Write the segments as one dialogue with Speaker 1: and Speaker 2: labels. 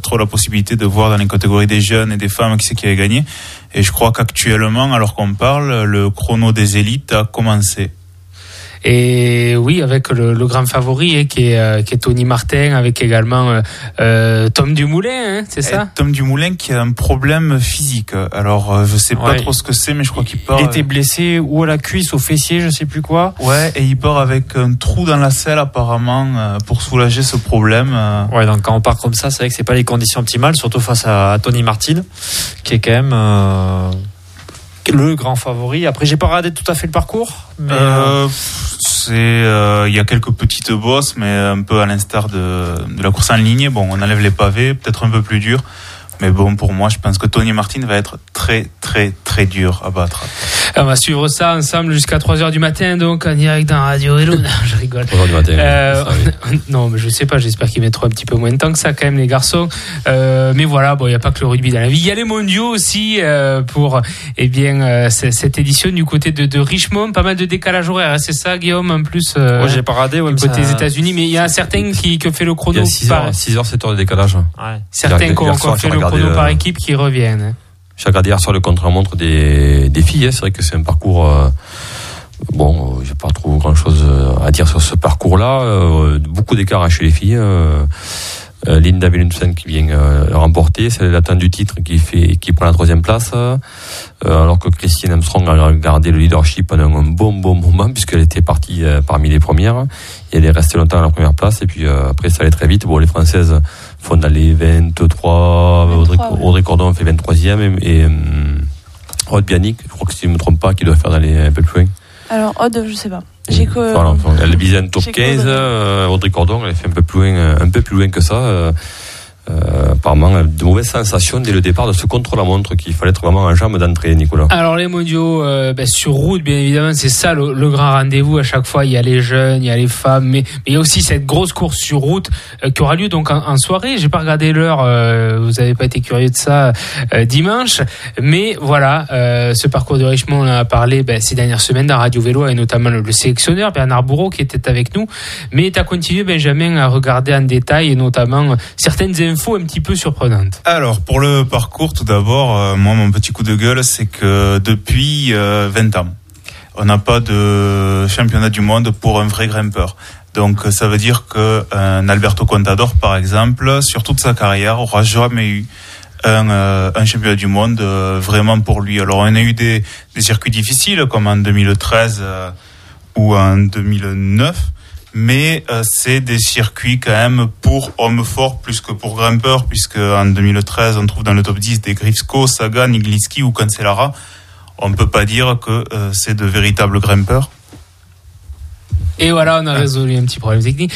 Speaker 1: trop la possibilité de voir dans les catégories des jeunes et des femmes qui c'est qui avait gagné. Et je crois qu'actuellement, alors qu'on parle, le chrono des élites a commencé.
Speaker 2: Et oui, avec le grand favori qui est Tony Martin, avec également Tom Dumoulin, c'est ça?
Speaker 1: Tom Dumoulin qui a un problème physique. Alors je sais pas trop ce que c'est, mais je crois qu'il part.
Speaker 3: Il était blessé ou à la cuisse, au fessier, je sais plus quoi.
Speaker 1: Ouais, et il part avec un trou dans la selle apparemment pour soulager ce problème.
Speaker 3: Ouais, donc quand on part comme ça, c'est vrai que c'est pas les conditions optimales, surtout face à Tony Martin, qui est quand même le grand favori. Après, j'ai pas regardé tout à fait le parcours. Mais
Speaker 1: il y a quelques petites bosses, mais un peu à l'instar de la course en ligne. Bon, on enlève les pavés, peut-être un peu plus dur. Mais bon, pour moi, je pense que Tony Martin va être très, très, très dur à battre.
Speaker 2: On va suivre ça ensemble jusqu'à 3h du matin, donc en direct dans Radio Vélo. Non, je rigole.
Speaker 4: 3h du matin.
Speaker 2: Non, mais je sais pas, j'espère qu'ils mettront un petit peu moins de temps que ça quand même, les garçons. Mais voilà, bon, il n'y a pas que le rugby dans la vie. Il y a les mondiaux aussi pour cette édition du côté de Richmond. Pas mal de décalage horaire, c'est ça, Guillaume, en plus.
Speaker 3: Ouais, j'ai pas radé. Ouais,
Speaker 2: du côté des États-Unis, mais il y a certains qui fait le chrono.
Speaker 4: Il y a 6h, 7 heures de décalage.
Speaker 2: Ouais. Certains qui ont fait le chrono par équipe qui reviennent.
Speaker 4: J'ai regardé hier sur le contre-la-montre des filles. C'est vrai que c'est un parcours. J'ai pas trop grand-chose à dire sur ce parcours-là. Beaucoup d'écart chez les filles. Linda Bellinson qui vient remporter, c'est l'atteinte du titre qui prend la 3e place, alors que Christine Armstrong a gardé le leadership pendant un bon moment puisqu'elle était partie parmi les premières et elle est restée longtemps à la première place et puis après ça allait très vite. Bon, les Françaises font dans les 23, Audrey Cordon fait 23e et Aude Bianic, je crois que si je ne me trompe pas, qui doit faire d'aller un peu plus loin.
Speaker 5: Alors Aude, je sais pas.
Speaker 4: Elle visait un top 15, Audrey Cordon, elle fait un peu plus loin que ça. Apparemment, de mauvaises sensations dès le départ de ce contre-la-montre qu'il fallait être vraiment en jambe d'entrée, Nicolas.
Speaker 2: Alors les mondiaux sur route, bien évidemment, c'est ça le grand rendez-vous à chaque fois. Il y a les jeunes, il y a les femmes, mais il y a aussi cette grosse course sur route qui aura lieu donc en soirée. J'ai pas regardé l'heure, vous avez pas été curieux de ça dimanche, mais voilà, ce parcours de Richmond, on en a parlé ces dernières semaines dans Radio Vélo et notamment le sélectionneur Bernard Bourreau qui était avec nous. Mais tu as continué, Benjamin, à regarder en détail et notamment certaines infos un petit peu surprenante.
Speaker 1: Alors, pour le parcours, tout d'abord, moi, mon petit coup de gueule, c'est que depuis 20 ans, on n'a pas de championnat du monde pour un vrai grimpeur. Donc, ça veut dire qu'un Alberto Contador, par exemple, sur toute sa carrière, aura jamais eu un championnat du monde vraiment pour lui. Alors, on a eu des circuits difficiles, comme en 2013 ou en 2009. Mais c'est des circuits quand même pour hommes forts plus que pour grimpeurs, puisque en 2013 on trouve dans le top 10 des Grifsko, Sagan, Igliski ou Cancellara. On ne peut pas dire que c'est de véritables grimpeurs.
Speaker 2: Et voilà, on a résolu un petit problème technique.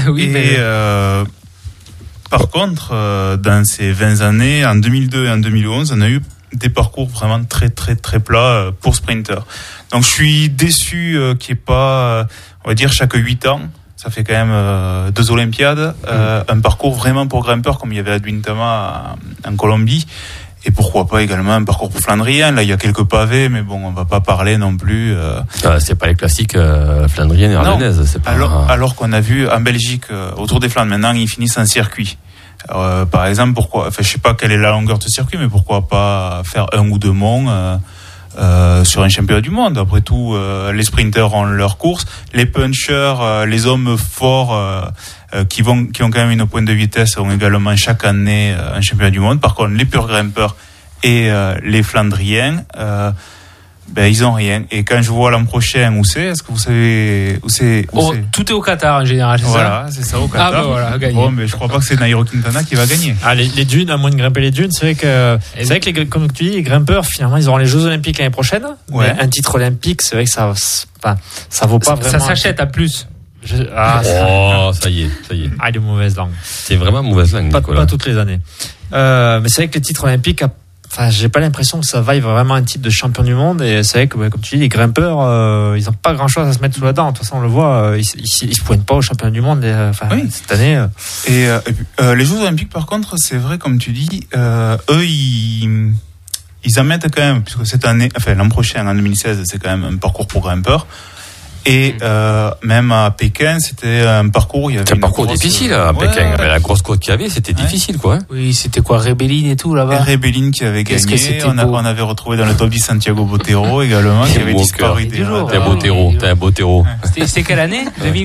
Speaker 1: Par contre, dans ces 20 années, en 2002 et en 2011, on a eu des parcours vraiment très très très plats pour sprinters. Donc je suis déçu qu'il n'y ait pas, on va dire, chaque 8 ans, ça fait quand même 2 Olympiades, un parcours vraiment pour grimpeurs comme il y avait à Duintama en Colombie. Et pourquoi pas également un parcours pour Flandrien. Là, il y a quelques pavés, mais bon, on va pas parler non plus.
Speaker 4: C'est pas les classiques flandriennes et ardennaises. C'est pas...
Speaker 1: alors qu'on a vu en Belgique, autour des Flandres, maintenant, ils finissent en circuit. Par exemple, je sais pas quelle est la longueur de ce circuit, mais pourquoi pas faire 1 ou 2 monts sur un championnat du monde. Après tout, les sprinters ont leur course, les punchers, les hommes forts qui ont quand même une pointe de vitesse ont également chaque année un championnat du monde. Par contre, les purs grimpeurs et les Flandriens, ils ont rien. Et quand je vois l'an prochain où c'est, est-ce que vous savez où c'est
Speaker 2: tout est au Qatar en général, c'est
Speaker 1: voilà, c'est ça, au Qatar.
Speaker 2: Voilà, gagné.
Speaker 1: Bon, mais je crois pas que c'est Nairo Quintana qui va gagner.
Speaker 3: Les dunes, à moins de grimper les dunes, c'est vrai que comme tu dis, les grimpeurs, finalement, ils auront les Jeux Olympiques l'année prochaine.
Speaker 1: Ouais.
Speaker 3: Mais un titre olympique, c'est vrai que ça vaut pas vraiment.
Speaker 2: Ça s'achète à plus.
Speaker 4: Ça y est.
Speaker 3: Ah, de mauvaise langue.
Speaker 4: C'est vraiment mauvaise langue, Nicolas.
Speaker 3: Pas toutes les années. Mais c'est vrai que les titres olympiques, j'ai pas l'impression que ça vaille vraiment un titre de champion du monde. Et c'est vrai que, comme tu dis, les grimpeurs, ils ont pas grand chose à se mettre sous la dent. De toute façon, on le voit, ils se pointent pas au championnat du monde, cette année.
Speaker 1: Et puis, les Jeux Olympiques, par contre, c'est vrai, comme tu dis, eux, ils en mettent quand même, puisque cette année, l'an prochain, en 2016, c'est quand même un parcours pour grimpeurs. Et même à Pékin, c'était un parcours.
Speaker 4: C'était un parcours difficile à Pékin. Avec la grosse côte qu'il y avait, c'était difficile, quoi.
Speaker 2: Oui, c'était quoi, Rebellin et tout là-bas.
Speaker 1: Rebellin qui avait gagné. On avait retrouvé dans le top 10 Santiago Botero également, qui avait disparu.
Speaker 4: T'es un Botero.
Speaker 2: C'était quelle année?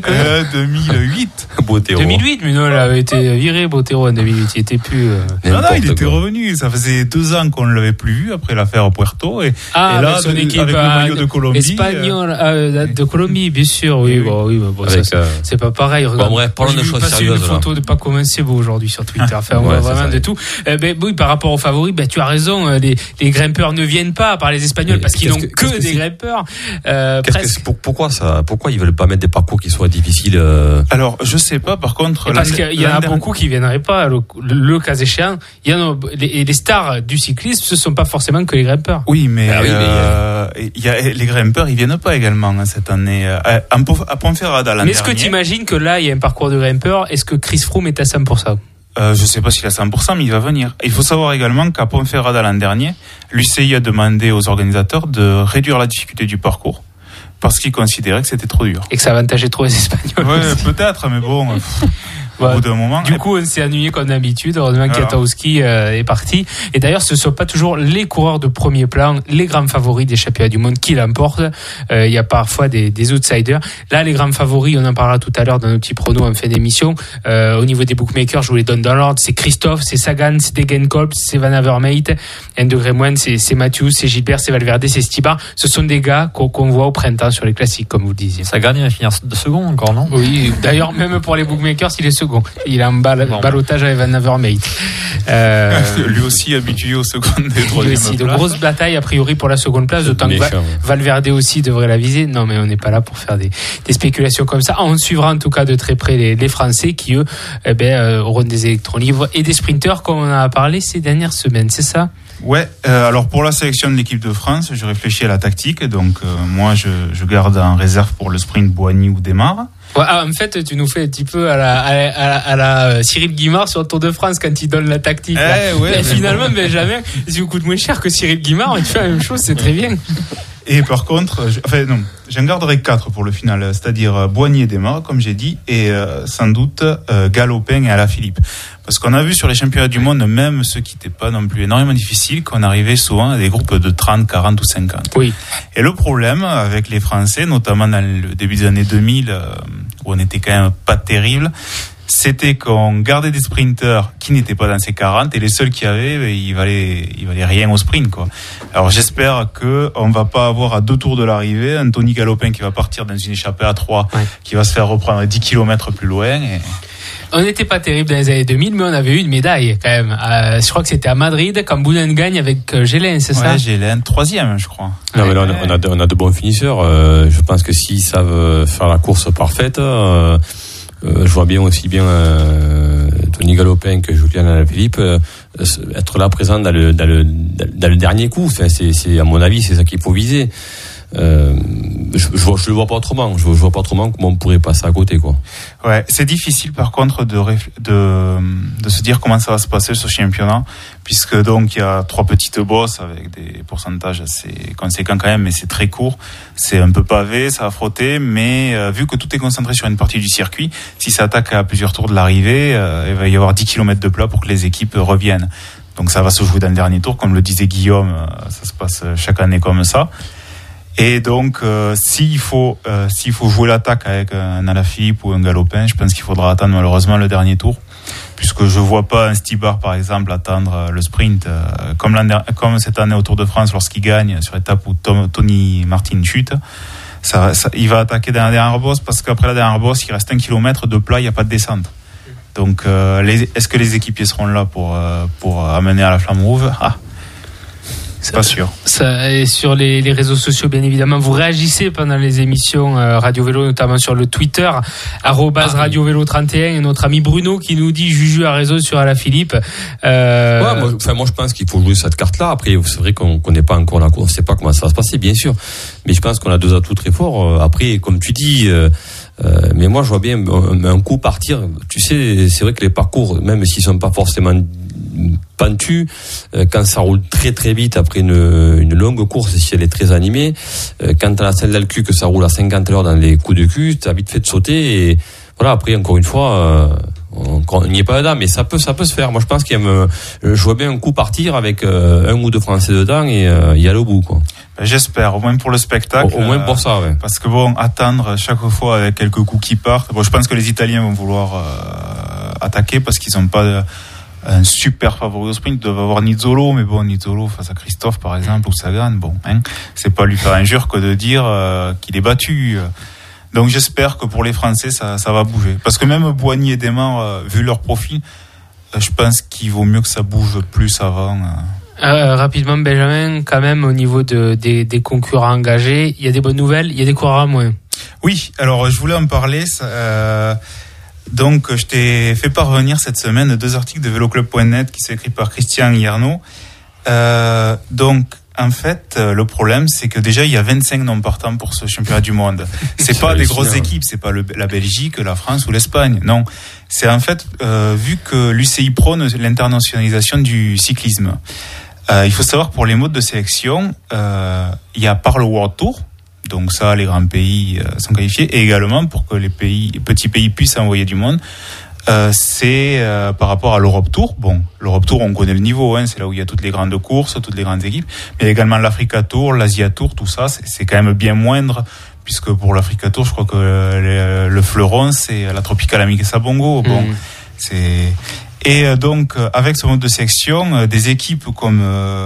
Speaker 1: 2008.
Speaker 4: Botero.
Speaker 2: 2008, mais non, il avait été viré Botero en 2008. Il était plus.
Speaker 1: Non, il était revenu. Ça faisait 2 ans qu'on ne l'avait plus vu après l'affaire Puerto. Et là,
Speaker 2: son équipe
Speaker 1: avec le maillot de Colombie.
Speaker 2: Espagnol, de Colombie, bien sûr. Oui, bon,
Speaker 4: avec,
Speaker 2: ça, c'est pas pareil.
Speaker 4: Bon, bref, parlons de choses sérieuses.
Speaker 2: Une photo de pas commencer beau aujourd'hui sur Twitter. Enfin, on voit vraiment de tout. Oui, par rapport aux favoris, tu as raison. Les grimpeurs ne viennent pas par les Espagnols parce qu'ils n'ont que des grimpeurs.
Speaker 4: Pourquoi ils veulent pas mettre des parcours qui soient difficiles?
Speaker 1: Alors, je sais pas. Par contre,
Speaker 2: parce qu'il y en a beaucoup qui viendraient pas. Le cas échéant, il y en a les stars du cyclisme, ce sont pas forcément que les grimpeurs.
Speaker 1: Oui, mais les grimpeurs, ils viennent pas également cette année. À Ponferrada l'an dernier.
Speaker 2: Mais est-ce que tu imagines que là, il y a un parcours de grimpeurs? Est-ce que Chris Froome est à 100%?
Speaker 1: Je sais pas s'il est à 100%, mais il va venir. Il faut savoir également qu'à Ponferrada l'an dernier, l'UCI a demandé aux organisateurs de réduire la difficulté du parcours parce qu'ils considéraient que c'était trop dur.
Speaker 2: Et que ça avantageait trop les Espagnols.
Speaker 1: Ouais, peut-être, mais bon. Au bout d'un moment.
Speaker 2: Du coup, on s'est ennuyé comme d'habitude. Heureusement que Kiatowski est parti. Et d'ailleurs, ce ne sont pas toujours les coureurs de premier plan, les grands favoris des championnats du monde qui l'emportent. Il y a parfois des outsiders. Là, les grands favoris, on en parlera tout à l'heure dans nos petits pronos en fin d'émission. Au niveau des bookmakers, je vous les donne dans l'ordre. C'est Christophe, c'est Sagan, c'est Degenkolb, c'est Van Avermaet. 1 degré moins, c'est Matthews, c'est Gilbert, c'est Valverde, c'est Stibar. Ce sont des gars qu'on voit au printemps sur les classiques, comme vous le disiez.
Speaker 3: Sagan, il va finir de second encore, non?
Speaker 2: Oui, d'ailleurs, même pour les bookmakers, il est second. Il a un ballottage avec Van Avermaet.
Speaker 1: Lui aussi habitué au second et troisième place.
Speaker 2: De grosses batailles a priori pour la seconde place, d'autant que Valverde aussi devrait la viser. Non, mais on n'est pas là pour faire des spéculations comme ça. On suivra en tout cas de très près les Français qui eux auront des électrons libres et des sprinters comme on en a parlé ces dernières semaines, c'est ça?
Speaker 1: Ouais, alors pour la sélection de l'équipe de France, je réfléchis à la tactique. Donc moi je garde en réserve pour le sprint Boigny ou Desmar.
Speaker 2: Ouais, en fait, tu nous fais un petit peu à la Cyril Guimard sur le Tour de France quand il donne la tactique. Finalement, Benjamin, si vous coûte moins cher que Cyril Guimard, il fait la même chose, c'est très bien.
Speaker 1: Et par contre, j'en garderai 4 pour le final, c'est-à-dire Boigny et Desmar, comme j'ai dit, et sans doute Galopin et Alaphilippe. Parce qu'on a vu sur les championnats du monde, même ceux qui n'étaient pas non plus énormément difficiles, qu'on arrivait souvent à des groupes de 30, 40 ou 50.
Speaker 2: Oui.
Speaker 1: Et le problème avec les Français, notamment dans le début des années 2000, où on était quand même pas terrible, c'était qu'on gardait des sprinters qui n'étaient pas dans ces 40 et les seuls qu'il y avait, il valait rien au sprint, quoi. Alors j'espère qu'on va pas avoir à 2 tours de l'arrivée un Tony Galopin qui va partir dans une échappée à 3, qui va se faire reprendre 10 km plus loin.
Speaker 2: On n'était pas terrible dans les années 2000, mais on avait eu une médaille quand même. Je crois que c'était à Madrid, quand Boulen gagne avec Gélin, c'est ça?
Speaker 1: Ouais, Gélin, 3e, je crois.
Speaker 4: Non, mais là, on a de bons finisseurs. Je pense que s'ils savent faire la course parfaite, je vois bien aussi bien Tony Galopin que Julien Alaphilippe être là présent dans le dernier coup. Enfin, c'est à mon avis, c'est ça qu'il faut viser. Je le vois pas autrement. Je vois pas autrement comment on pourrait passer à côté, quoi.
Speaker 1: Ouais, c'est difficile par contre de se dire comment ça va se passer ce championnat, puisque donc il y a 3 petites bosses avec des pourcentages assez conséquents quand même, mais c'est très court, c'est un peu pavé, ça va frotter, mais vu que tout est concentré sur une partie du circuit, si ça attaque à plusieurs tours de l'arrivée, il va y avoir 10 km de plat pour que les équipes reviennent. Donc ça va se jouer dans le dernier tour, comme le disait Guillaume, ça se passe chaque année comme ça. Et donc, s'il faut jouer l'attaque avec un Alaphilippe ou un Galopin, je pense qu'il faudra attendre malheureusement le dernier tour, puisque je vois pas un Stibar par exemple attendre le sprint comme cette année au Tour de France lorsqu'il gagne sur l'étape où Tony Martin chute. Il va attaquer dans la dernière bosse parce qu'après la dernière bosse, il reste 1 kilomètre de plat, il n'y a pas de descente. Donc, est-ce que les équipiers seront là pour amener à la flamme rouge? C'est pas sûr.
Speaker 2: Et sur les réseaux sociaux, bien évidemment, vous réagissez pendant les émissions Radio Vélo, notamment sur le Twitter @Radio Vélo 31, et notre ami Bruno qui nous dit Juju a raison sur Alaphilippe.
Speaker 4: Moi je pense qu'il faut jouer cette carte-là. Après, c'est vrai qu'on connaît pas encore la course, on sait pas comment ça va se passer, bien sûr. Mais je pense qu'on a 2 atouts très forts. Après, comme tu dis, mais moi je vois bien un coup partir. Tu sais, c'est vrai que les parcours, même s'ils sont pas forcément pentu, quand ça roule très très vite après une longue course, si elle est très animée, quand t'as la selle dans le cul, que ça roule à 50 à l'heure dans les coups de cul, t'as vite fait de sauter, et voilà, après encore une fois, on n'y est pas dedans, mais ça peut se faire. Moi je pense je vois bien un coup partir avec un ou deux Français dedans et y aller au bout, quoi.
Speaker 1: J'espère, au moins pour le spectacle.
Speaker 4: Au moins pour ça, ouais.
Speaker 1: Parce que bon, attendre chaque fois avec quelques coups qui partent. Bon, je pense que les Italiens vont vouloir attaquer parce qu'ils n'ont pas un super favori au sprint. Ils doivent avoir Nizzolo, mais bon, Nizzolo face à Christophe par exemple ou Sagan, bon, c'est pas lui faire injure que de dire qu'il est battu. Donc j'espère que pour les Français ça va bouger. Parce que même Boigny et Desmar, vu leur profil, je pense qu'il vaut mieux que ça bouge plus avant.
Speaker 2: Rapidement, Benjamin, quand même, au niveau des concurrents engagés, il y a des bonnes nouvelles, il y a des coureurs à moins.
Speaker 1: Oui, alors je voulais en parler. Donc je t'ai fait parvenir cette semaine 2 articles de veloclub.net qui sont écrits par Christian Hiernaut. Donc en fait, le problème, c'est que déjà il y a 25 non partants pour ce championnat du monde. C'est pas des grosses équipes, c'est pas la Belgique, la France ou l'Espagne. Non, c'est en fait vu que l'UCI prône l'internationalisation du cyclisme. Il faut savoir que pour les modes de sélection, il y a par le World Tour, donc ça les grands pays sont qualifiés, et également pour que les petits pays puissent envoyer du monde, c'est par rapport à l'Europe Tour. Bon, l'Europe Tour, on connaît le niveau, c'est là où il y a toutes les grandes courses, toutes les grandes équipes, mais également l'Africa Tour, l'Asia Tour, tout ça, c'est quand même bien moindre, puisque pour l'Africa Tour, je crois que le fleuron, c'est la Tropical Amicesa Bongo. Bon, c'est... Et donc, avec ce mode de sélection, des équipes comme...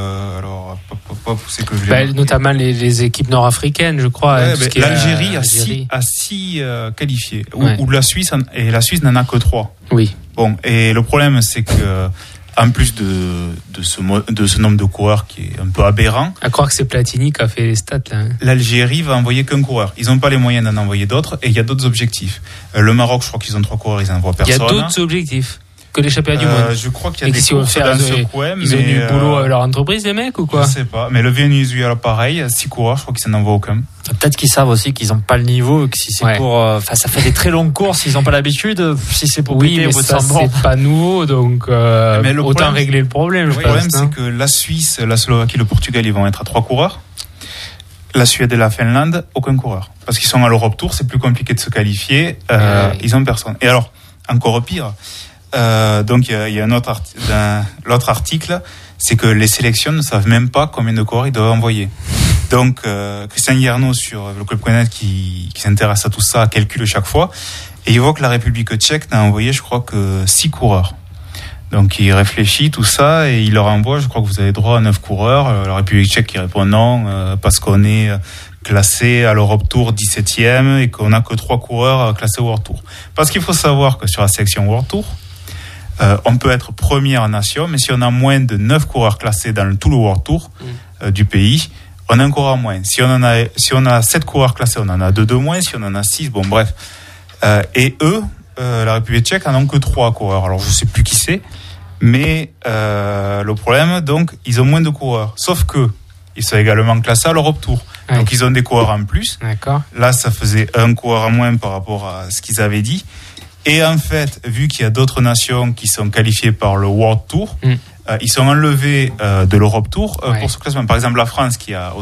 Speaker 1: c'est que
Speaker 2: notamment les équipes nord-africaines, je crois.
Speaker 1: L'Algérie a 6 qualifiés. Ou la Suisse, et la Suisse n'en a que 3.
Speaker 2: Oui.
Speaker 1: Bon, et le problème, c'est que en plus de ce nombre de coureurs qui est un peu aberrant...
Speaker 2: À croire que c'est Platini qui a fait les stats, là.
Speaker 1: L'Algérie va envoyer qu'un coureur. Ils n'ont pas les moyens d'en envoyer d'autres, et il y a d'autres objectifs. Le Maroc, je crois qu'ils ont 3 coureurs, ils n'envoient personne.
Speaker 2: Il y a d'autres objectifs que les championnats du monde.
Speaker 1: Je crois qu'il y a des courses dans ce coin,
Speaker 2: ils ont du boulot à leur entreprise, les mecs, ou quoi?
Speaker 1: Je sais pas, mais le Venezuela, pareil, 6 coureurs, je crois qu'ils n'en envoient aucun.
Speaker 3: Peut-être qu'ils savent aussi qu'ils n'ont pas le niveau, que si c'est pour, ça fait des très longues courses, ils n'ont pas l'habitude, si c'est pour péter
Speaker 2: au bout de 100 bornes. C'est pas nouveau, donc, mais autant régler le problème.
Speaker 1: Le problème, c'est que la Suisse, la Slovaquie, le Portugal, ils vont être à 3 coureurs. La Suède et la Finlande, aucun coureur. Parce qu'ils sont à l'Europe Tour, c'est plus compliqué de se qualifier, ils ont personne. Et alors, encore pire, donc il y a l'autre article, c'est que les sélections ne savent même pas combien de coureurs ils doivent envoyer. Donc Christian Hiernaut sur le club.net qui s'intéresse à tout ça calcule chaque fois, et il voit que la République tchèque n'a envoyé, je crois, que 6 coureurs. Donc il réfléchit tout ça et il leur envoie, je crois que vous avez droit à 9 coureurs. La République tchèque qui répond non, parce qu'on est classé à l'Europe Tour 17e et qu'on n'a que 3 coureurs classés au World Tour. Parce qu'il faut savoir que sur la sélection World Tour, on peut être première nation, mais si on a moins de 9 coureurs classés dans tout le World Tour du pays, on a un coureur moins. Si on a 7 coureurs classés, on en a 2 de moins. Si on en a 6, bon bref. Et eux, la République tchèque, en ont que 3 coureurs. Alors je sais plus qui c'est, mais le problème, donc, ils ont moins de coureurs. Sauf que ils sont également classés à l'Europe Tour. Ouais. Donc ils ont des coureurs en plus.
Speaker 2: D'accord.
Speaker 1: Là, ça faisait un coureur en moins par rapport à ce qu'ils avaient dit. Et en fait, vu qu'il y a d'autres nations qui sont qualifiées par le World Tour, ils sont enlevés de l'Europe Tour pour ce classement. Par exemple, la France qui a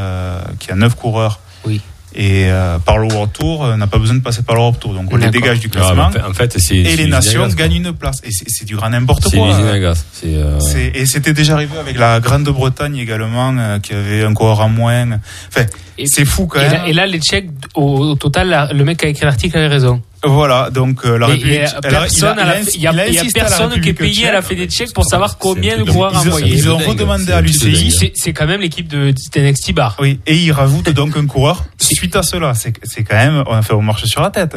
Speaker 1: 9 coureurs.
Speaker 2: Oui.
Speaker 1: Et par le World Tour, n'a pas besoin de passer par l'Europe Tour. Donc on les dégage du classement.
Speaker 4: En fait,
Speaker 1: et les nations gagnent une place. Et c'est du grand n'importe quoi. Et c'était déjà arrivé avec la Grande-Bretagne également, qui avait un coureur en moins. Enfin, c'est fou quand même.
Speaker 2: Et là, les Tchèques, au total, le mec qui a écrit l'article avait raison.
Speaker 1: Voilà, donc la République.
Speaker 2: Il y a personne qui est payé à la Fédé tchèque pour savoir combien de coureurs envoyer.
Speaker 1: Ils ont redemandé à l'UCI.
Speaker 2: C'est quand même l'équipe de Zdeněk Stybar.
Speaker 1: Oui, et ils rajoutent donc un coureur suite à cela. C'est quand même, on marche sur la tête.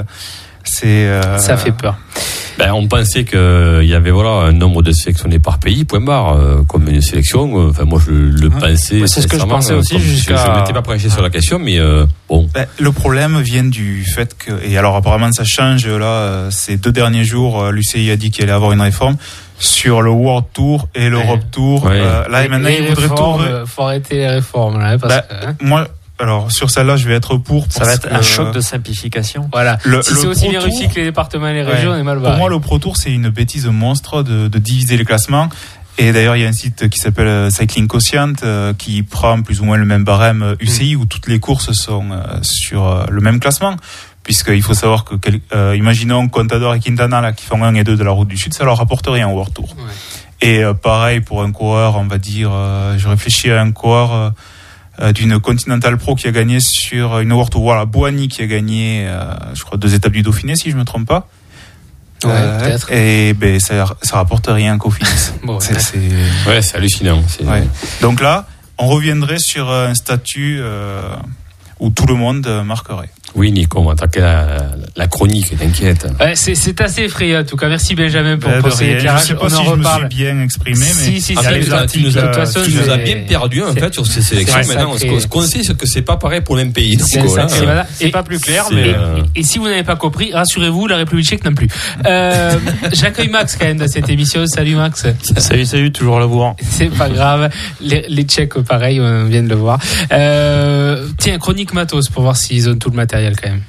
Speaker 2: Ça fait peur.
Speaker 4: On pensait qu'il y avait un nombre de sélectionnés par pays, point barre, comme une sélection. Enfin, moi, je le pensais.
Speaker 3: C'est ce que je pensais aussi jusqu'à.
Speaker 4: Je m'étais pas penché sur la question, mais bon.
Speaker 1: Le problème vient du fait que, et alors apparemment ça change là, ces 2 derniers jours, l'UCI a dit qu'il allait avoir une réforme sur le World Tour et l'Europe Tour. Là, et maintenant, il voudrait tout.
Speaker 2: Faut arrêter les réformes là, parce que.
Speaker 1: Moi, alors sur celle-là, je vais être pour.
Speaker 3: Ça va être un choc de simplification.
Speaker 2: Voilà. Si c'est aussi bien réussi que les départements et les régions, on est mal barré.
Speaker 1: Pour moi, le Pro Tour, c'est une bêtise monstre de diviser les classements. Et d'ailleurs, il y a un site qui s'appelle Cycling Quotient qui prend plus ou moins le même barème UCI où toutes les courses sont sur le même classement. Puisqu'il faut savoir que, imaginons Contador et Quintana là, qui font 1 et 2 de la Route du Sud, ça leur rapporte rien au World Tour. Ouais. Et pareil pour un coureur, on va dire, je réfléchis à un coureur d'une Continental Pro qui a gagné sur une World Tour. Voilà, Boani qui a gagné, je crois, 2 étapes du Dauphiné, si je me trompe pas.
Speaker 2: Ouais, peut-être.
Speaker 1: Et ben ça rapporte rien qu'au finish.
Speaker 2: Bon,
Speaker 4: c'est hallucinant.
Speaker 1: Ouais. Donc là, on reviendrait sur un statut où tout le monde marquerait.
Speaker 4: Oui, Nico, on va attaquer la chronique, t'inquiète.
Speaker 2: Ouais, c'est assez effrayant, en tout cas. Merci Benjamin pour ces éclairages.
Speaker 1: Je sais pas
Speaker 2: on
Speaker 1: si
Speaker 2: en
Speaker 1: je
Speaker 2: reparle.
Speaker 1: me suis bien exprimé, mais
Speaker 2: si,
Speaker 4: tu nous as bien perdu en fait sur ces sélections. Maintenant, ce qu'on sait, c'est que c'est pas pareil pour l'MPI.
Speaker 3: C'est pas plus clair, mais
Speaker 2: et si vous n'avez pas compris, rassurez-vous, la République tchèque non plus. J'accueille Max quand même dans cette émission. Salut Max.
Speaker 5: Salut, toujours à la bourre.
Speaker 2: C'est pas grave. Les Tchèques, pareil, on vient de le voir. Tiens, chronique matos pour voir s'ils ont tout le matériel quand même.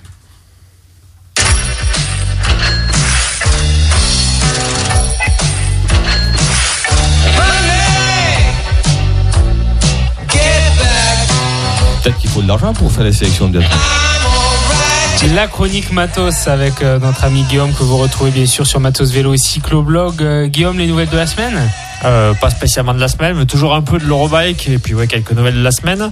Speaker 4: Peut-être qu'il faut de l'argent pour faire les sélections bientôt.
Speaker 2: La chronique Matos avec notre ami Guillaume que vous retrouvez bien sûr sur Matos Vélo et Cycloblog. Guillaume, les nouvelles de la semaine ?
Speaker 3: Pas spécialement de la semaine, mais toujours un peu de l'Eurobike et puis quelques nouvelles de la semaine.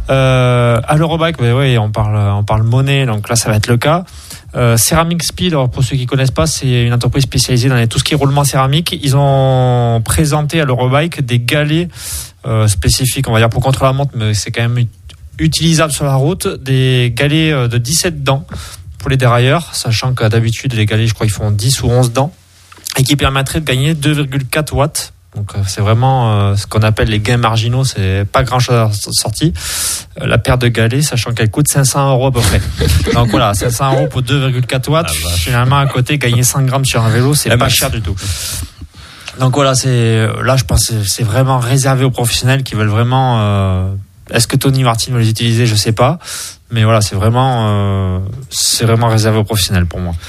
Speaker 3: À l'Eurobike, on parle monnaie, donc là ça va être le cas. Ceramic Speed, alors pour ceux qui connaissent pas, c'est une entreprise spécialisée dans tout ce qui est roulement céramique. Ils ont présenté à l'Eurobike des galets spécifiques, on va dire pour contrôler la montre, mais c'est quand même utilisable sur la route, des galets de 17 dents pour les dérailleurs, sachant que d'habitude les galets, je crois, ils font 10 ou 11 dents, et qui permettraient de gagner 2,4 watts. Donc c'est vraiment ce qu'on appelle les gains marginaux, c'est pas grand chose sorti. La paire de galets, sachant qu'elle coûte 500 € à peu près. Donc voilà, 500 € pour 2,4 watts. Finalement, à côté, gagner 100 grammes sur un vélo, c'est pas cher du tout. Donc voilà, je pense que c'est vraiment réservé aux professionnels qui veulent vraiment. Est-ce que Tony Martin va les utiliser? Je sais pas, mais voilà, c'est vraiment réservé aux professionnels pour moi.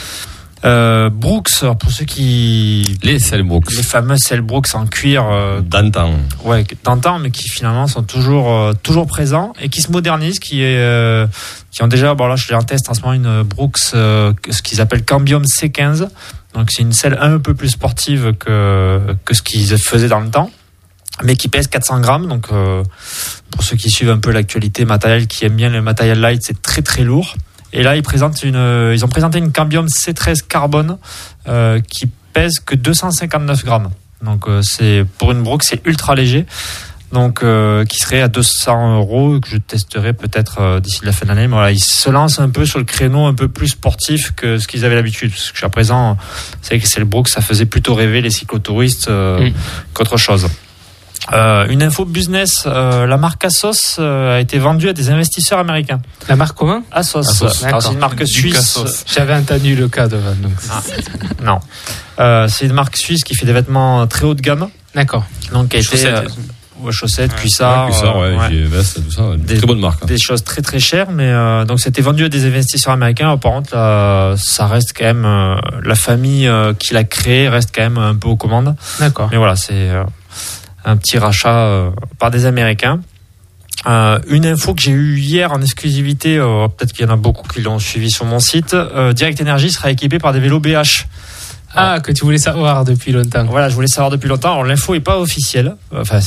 Speaker 3: Brooks, pour ceux qui
Speaker 4: les fameuses
Speaker 3: Cell Brooks en cuir
Speaker 4: d'antan,
Speaker 3: mais qui finalement sont toujours présents et qui se modernisent, qui ont déjà, là je l'ai en test en ce moment, une Brooks ce qu'ils appellent Cambium C15, donc c'est une selle un peu plus sportive que ce qu'ils faisaient dans le temps, mais qui pèse 400 grammes. Donc pour ceux qui suivent un peu l'actualité matérielle, qui aiment bien le matériel light, c'est très très lourd. Et là, ils ont présenté une Cambium C13 carbone qui pèse que 259 grammes. Donc c'est pour une Brooks, c'est ultra léger. Donc qui serait à 200 €, que je testerai peut-être d'ici la fin de l'année. Mais voilà, ils se lancent un peu sur le créneau un peu plus sportif que ce qu'ils avaient l'habitude. Parce que jusqu'à présent, c'est vrai que c'est le Brooks, ça faisait plutôt rêver les cyclotouristes qu'autre chose. Une info business, la marque Asos a été vendue à des investisseurs américains.
Speaker 2: La marque comment?
Speaker 3: Asos. Alors, c'est une marque suisse.
Speaker 2: J'avais entendu le cas de donc.
Speaker 3: Non. C'est une marque suisse qui fait des vêtements très haut de gamme.
Speaker 2: D'accord.
Speaker 3: Donc qui a été chaussettes, cuissards,
Speaker 4: vestes, tout ça. Très bonne marque.
Speaker 3: Des choses très très chères, mais donc c'était vendu à des investisseurs américains. Par contre, là, ça reste quand même la famille qui l'a créé reste quand même un peu aux commandes.
Speaker 2: D'accord.
Speaker 3: Mais voilà, c'est un petit rachat par des Américains. Une info que j'ai eue hier en exclusivité, peut-être qu'il y en a beaucoup qui l'ont suivi sur mon site, Direct Energy sera équipé par des vélos BH.
Speaker 2: Que tu voulais savoir depuis longtemps.
Speaker 3: Voilà, je voulais savoir depuis longtemps. Alors l'info est pas officielle. Enfin,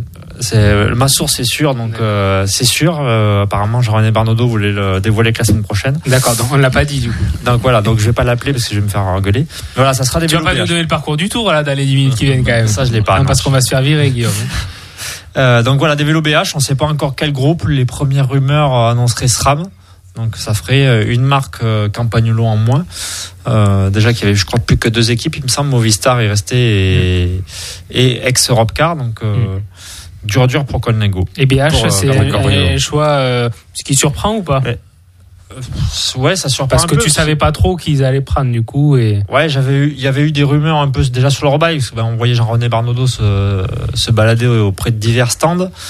Speaker 3: ma source est sûre, donc c'est sûr. Apparemment, Jean-René Barnaudot voulait le dévoiler que la semaine prochaine.
Speaker 2: D'accord, donc on l'a pas dit du coup.
Speaker 3: Donc voilà, donc je vais pas l'appeler parce que je vais me faire engueuler. Voilà, ça sera des vélos.
Speaker 2: Tu vas pas nous donner le parcours du tour là dans les 10 minutes qui viennent quand même.
Speaker 3: Ça, je l'ai pas.
Speaker 2: Non, parce qu'on va se faire virer, Guillaume.
Speaker 3: Donc voilà, des vélos BH. On sait pas encore quel groupe. Les premières rumeurs annonceraient SRAM. Donc ça ferait une marque Campagnolo en moins. Déjà qu'il y avait, je crois, plus que 2 équipes. Il me semble Movistar est resté et ex-Europcar. Donc dur pour Colnago.
Speaker 2: Et BH, c'est un choix ce qui surprend ou pas?
Speaker 3: Ouais, ça surprend.
Speaker 2: Parce que tu savais pas trop qu'ils allaient prendre du coup. Et
Speaker 3: ouais, il y avait eu des rumeurs un peu déjà sur l'Eurobike. On voyait Jean-René Barnaudot se balader auprès de divers stands.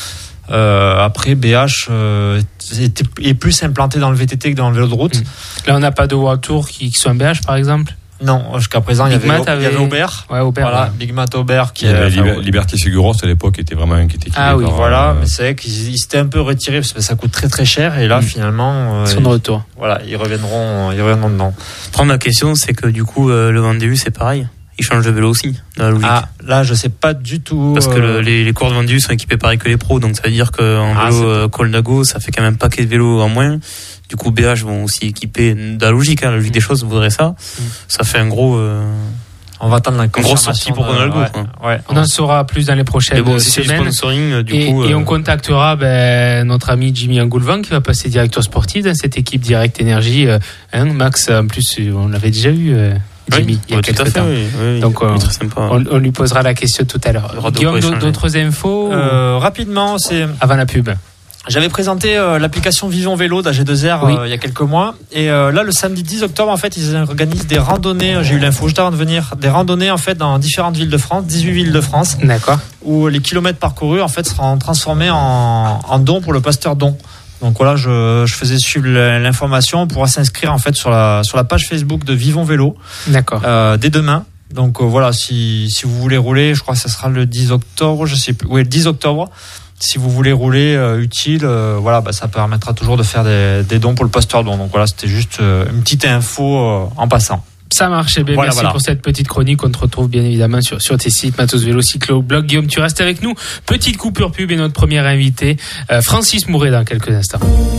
Speaker 3: Après, BH est plus implanté dans le VTT que dans le vélo de route.
Speaker 2: Là, on n'a pas de World Tour qui sont en BH, par exemple.
Speaker 3: Non, jusqu'à présent, il y avait Aubert.
Speaker 2: Ouais, Aubert.
Speaker 3: Voilà, Big Mat Aubert qui
Speaker 4: est. Liberty Seguros à l'époque était vraiment inquiété.
Speaker 2: Ah oui,
Speaker 3: voilà, mais c'est vrai qu'ils s'étaient un peu retirés parce que ça coûte très très cher et là finalement.
Speaker 2: Ils sont de retour.
Speaker 3: Voilà, ils reviendront dedans.
Speaker 5: Prendre la question, c'est que du coup, le Vendée c'est pareil. Ils changent de vélo aussi, dans la logique.
Speaker 3: Ah, là, je sais pas du tout.
Speaker 5: Parce que les courses Vendée sont équipées pareil que les pros, donc ça veut dire qu'en vélo Colnago, ça fait quand même un paquet de vélos en moins. Du coup, BH vont aussi équiper, dans la logique des choses, voudrait ça. Ça fait un gros.
Speaker 3: On va attendre la confirmation.
Speaker 5: Sortie pour Colnago.
Speaker 3: Ouais.
Speaker 2: On en saura plus dans les prochaines semaines.
Speaker 5: C'est du sponsoring,
Speaker 2: et on contactera notre ami Jimmy Angoulevent qui va passer directeur sportif dans cette équipe Direct Énergie. Max, en plus, on l'avait déjà eu. Jimmy, il y a quelques temps.
Speaker 5: Oui,
Speaker 2: donc on lui posera la question tout à l'heure. Guillaume, d'autres infos
Speaker 3: rapidement, c'est
Speaker 2: avant la pub.
Speaker 3: J'avais présenté l'application Vivons Vélo d'AG2R il y a quelques mois et là le samedi 10 octobre en fait ils organisent des randonnées, j'ai eu l'info juste avant de venir, des randonnées en fait dans différentes villes de France, 18 villes de France.
Speaker 2: D'accord.
Speaker 3: Où les kilomètres parcourus en fait seront transformés en dons pour le pasteur don. Donc voilà, je faisais suivre l'information, on pourra s'inscrire en fait sur la page Facebook de Vivons Vélo.
Speaker 2: D'accord.
Speaker 3: Dès demain. Donc voilà, si vous voulez rouler, je crois que ça sera le 10 octobre, je sais plus. Oui, le 10 octobre. Si vous voulez rouler utile, ça permettra toujours de faire des dons pour le pasteur don. Donc voilà, c'était juste une petite info en passant.
Speaker 2: Ça marche, bien. Merci pour cette petite chronique. On te retrouve bien évidemment sur tes sites Matos Vélo, Cyclo, Blog. Guillaume, tu restes avec nous. Petite coupure pub et notre premier invité, Francis Mouret, dans quelques instants.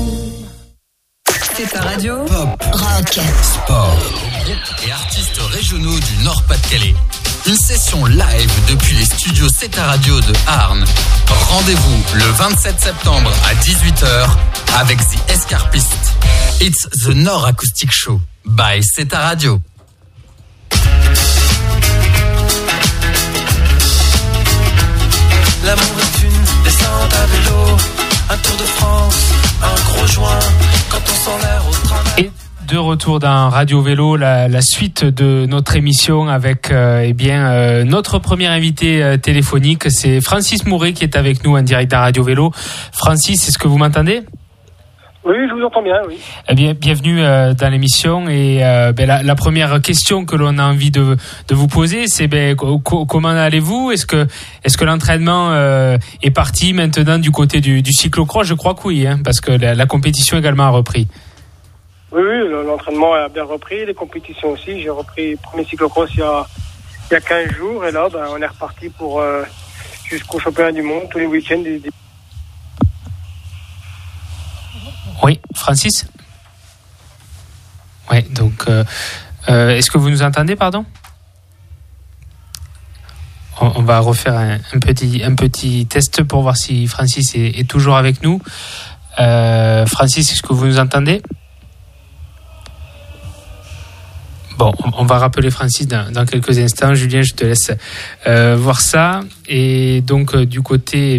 Speaker 6: C'est ta radio. Pop, rock, sport. Groupes et artistes régionaux du Nord-Pas-de-Calais. Une session live depuis les studios C'est ta radio de Arnes. Rendez-vous le 27 septembre à 18h avec The Escarpiste. It's the Nord Acoustic Show by C'est ta radio.
Speaker 7: L'amour est une descente à vélo, un tour de France, un gros joint, quand on s'enlève au travail.
Speaker 2: Et de retour dans Radio Vélo, la suite de notre émission avec notre premier invité téléphonique, c'est Francis Mouret qui est avec nous en direct dans Radio Vélo. Francis, est-ce que vous m'entendez ?
Speaker 8: Oui, je vous entends bien, oui.
Speaker 2: Eh bien, bienvenue dans l'émission. Et la première question que l'on a envie de vous poser, c'est comment allez-vous ? Est-ce que l'entraînement est parti maintenant du côté du cyclocross ? Je crois que oui, parce que la compétition également a repris.
Speaker 8: Oui, l'entraînement a bien repris, les compétitions aussi. J'ai repris le premier cyclocross il y a 15 jours et là, on est reparti pour jusqu'au championnat du monde tous les week-ends.
Speaker 2: Oui, Francis ? Oui, donc est-ce que vous nous entendez, pardon ? On va refaire un petit test pour voir si Francis est toujours avec nous. Francis, est-ce que vous nous entendez ? Bon, on va rappeler Francis dans quelques instants. Julien, je te laisse voir ça. Et donc, du côté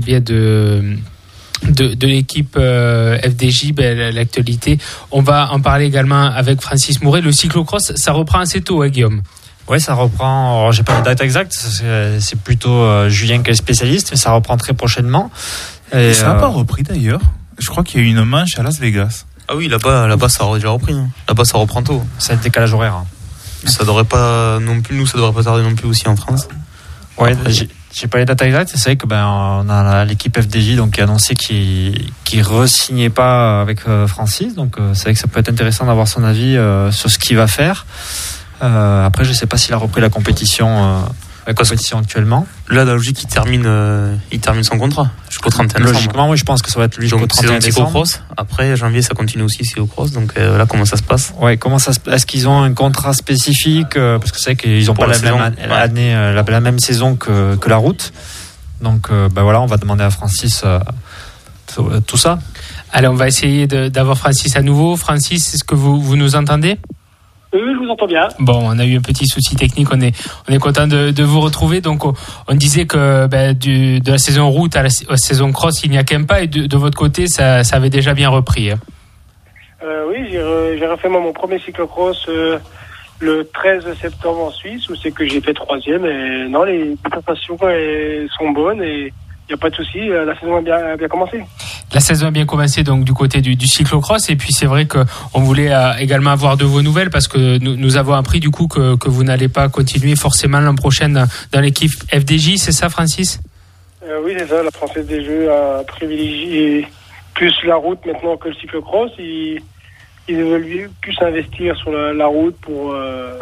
Speaker 2: de l'équipe FDJ, l'actualité, on va en parler également avec Francis Mouret. Le cyclocross, ça reprend assez tôt, Guillaume.
Speaker 3: Oui, ça reprend. Alors, j'ai pas la date exacte, c'est plutôt Julien qui est spécialiste, mais ça reprend très prochainement.
Speaker 1: Et ça n'a pas repris d'ailleurs. Je crois qu'il y a eu une manche à Las Vegas.
Speaker 5: Ah oui, là-bas ça a déjà repris. Là-bas, ça reprend tôt.
Speaker 3: C'est le décalage horaire.
Speaker 5: Ça devrait pas non plus, nous, ça devrait pas tarder non plus aussi en France.
Speaker 3: Ouais, j'ai pas les dates exactes. C'est vrai que on a l'équipe FDJ donc qui a annoncé qu'il re-signait pas avec Francis. Donc c'est vrai que ça peut être intéressant d'avoir son avis sur ce qu'il va faire. Après, je sais pas s'il a repris la compétition actuellement.
Speaker 5: Là, dans la logique, il termine son contrat jusqu'au 31 décembre.
Speaker 3: Logiquement, oui, je pense que ça va être lui jusqu'au 31 décembre.
Speaker 5: Cross. Après, janvier, ça continue aussi cyclocross. Donc là, comment ça se passe ?
Speaker 3: Ouais, est-ce qu'ils ont un contrat spécifique parce que c'est vrai qu'ils n'ont pas la même saison que la route. Donc, on va demander à Francis tout ça.
Speaker 2: Allez, on va essayer d'avoir Francis à nouveau. Francis, est-ce que vous nous entendez ?
Speaker 8: Oui, je vous entends bien.
Speaker 2: Bon, on a eu un petit souci technique, on est content de vous retrouver. Donc, on disait que de la saison route à la saison cross, il n'y a qu'un pas. Et de votre côté, ça avait déjà bien repris.
Speaker 8: Oui, j'ai refait mon premier cyclocross le 13 septembre en Suisse, où c'est que j'ai fait 3e. Et non, les prestations sont bonnes et n'y a pas de souci, la saison a bien commencé.
Speaker 2: La saison a bien commencé donc du côté du cyclocross, et puis c'est vrai qu'on voulait également avoir de vos nouvelles parce que nous avons appris du coup que vous n'allez pas continuer forcément l'an prochain dans l'équipe FDJ, c'est ça Francis ?
Speaker 8: Oui, c'est ça, la Française des Jeux a privilégié plus la route maintenant que le cyclocross. Ils veulent plus investir sur la route pour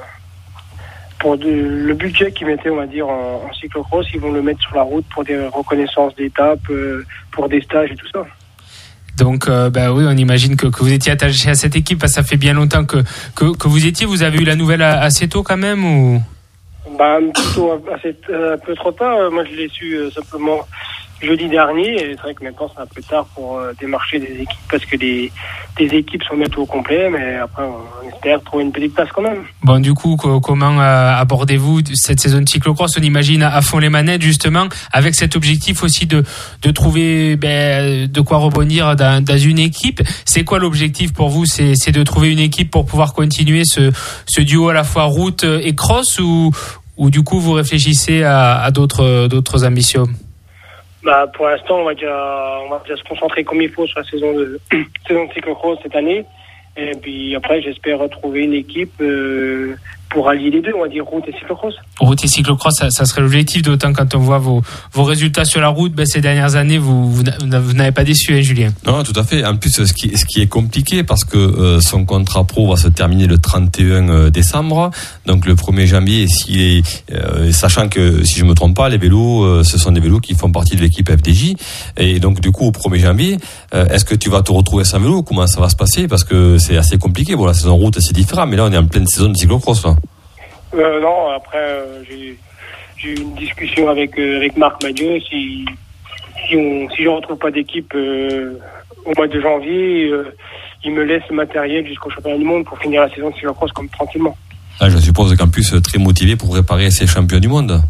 Speaker 8: le budget qu'ils mettaient, on va dire, en cyclocross. Ils vont le mettre sur la route pour des reconnaissances d'étapes, pour des stages et tout ça.
Speaker 2: Donc, oui, on imagine que vous étiez attaché à cette équipe. Ça fait bien longtemps que vous étiez. Vous avez eu la nouvelle assez tôt quand même ou ?
Speaker 8: Plutôt un peu trop tard. Moi, je l'ai su simplement jeudi dernier. Et c'est vrai que maintenant, c'est un peu tard pour démarcher des équipes parce que des équipes sont bientôt au complet. Mais après, on espère trouver une petite place quand même. Bon,
Speaker 2: du coup, comment abordez-vous cette saison de cyclocross ? On imagine à fond les manettes, justement, avec cet objectif aussi de trouver de quoi rebondir dans une équipe. C'est quoi l'objectif pour vous ? C'est de trouver une équipe pour pouvoir continuer ce duo à la fois route et cross ou du coup vous réfléchissez à d'autres ambitions ?
Speaker 8: Pour l'instant, on va déjà se concentrer comme il faut sur la saison de cyclocross cette année. Et puis après, j'espère retrouver une équipe pour allier les deux, on va dire route et cyclocross.
Speaker 2: Route et cyclocross, ça serait l'objectif, d'autant quand on voit vos résultats sur la route, ces dernières années, vous n'avez pas déçu, hein, Julien ?
Speaker 4: Non, tout à fait. En plus, ce qui est compliqué, parce que son contrat pro va se terminer le 31 décembre, donc le 1er janvier, sachant que, si je me trompe pas, les vélos, ce sont des vélos qui font partie de l'équipe FDJ, et donc du coup, au 1er janvier, est-ce que tu vas te retrouver sans vélo ? Comment ça va se passer ? Parce que c'est assez compliqué. Bon, la saison route, c'est différent, mais là, on est en pleine saison de cyclocross, là.
Speaker 8: Non, après, j'ai eu une discussion avec Marc Madieu. Si je ne retrouve pas d'équipe au mois de janvier, il me laisse le matériel jusqu'au championnat du monde pour finir la saison de cyclocross comme tranquillement.
Speaker 4: Je suppose qu'en plus, très motivé pour préparer ces champions du monde.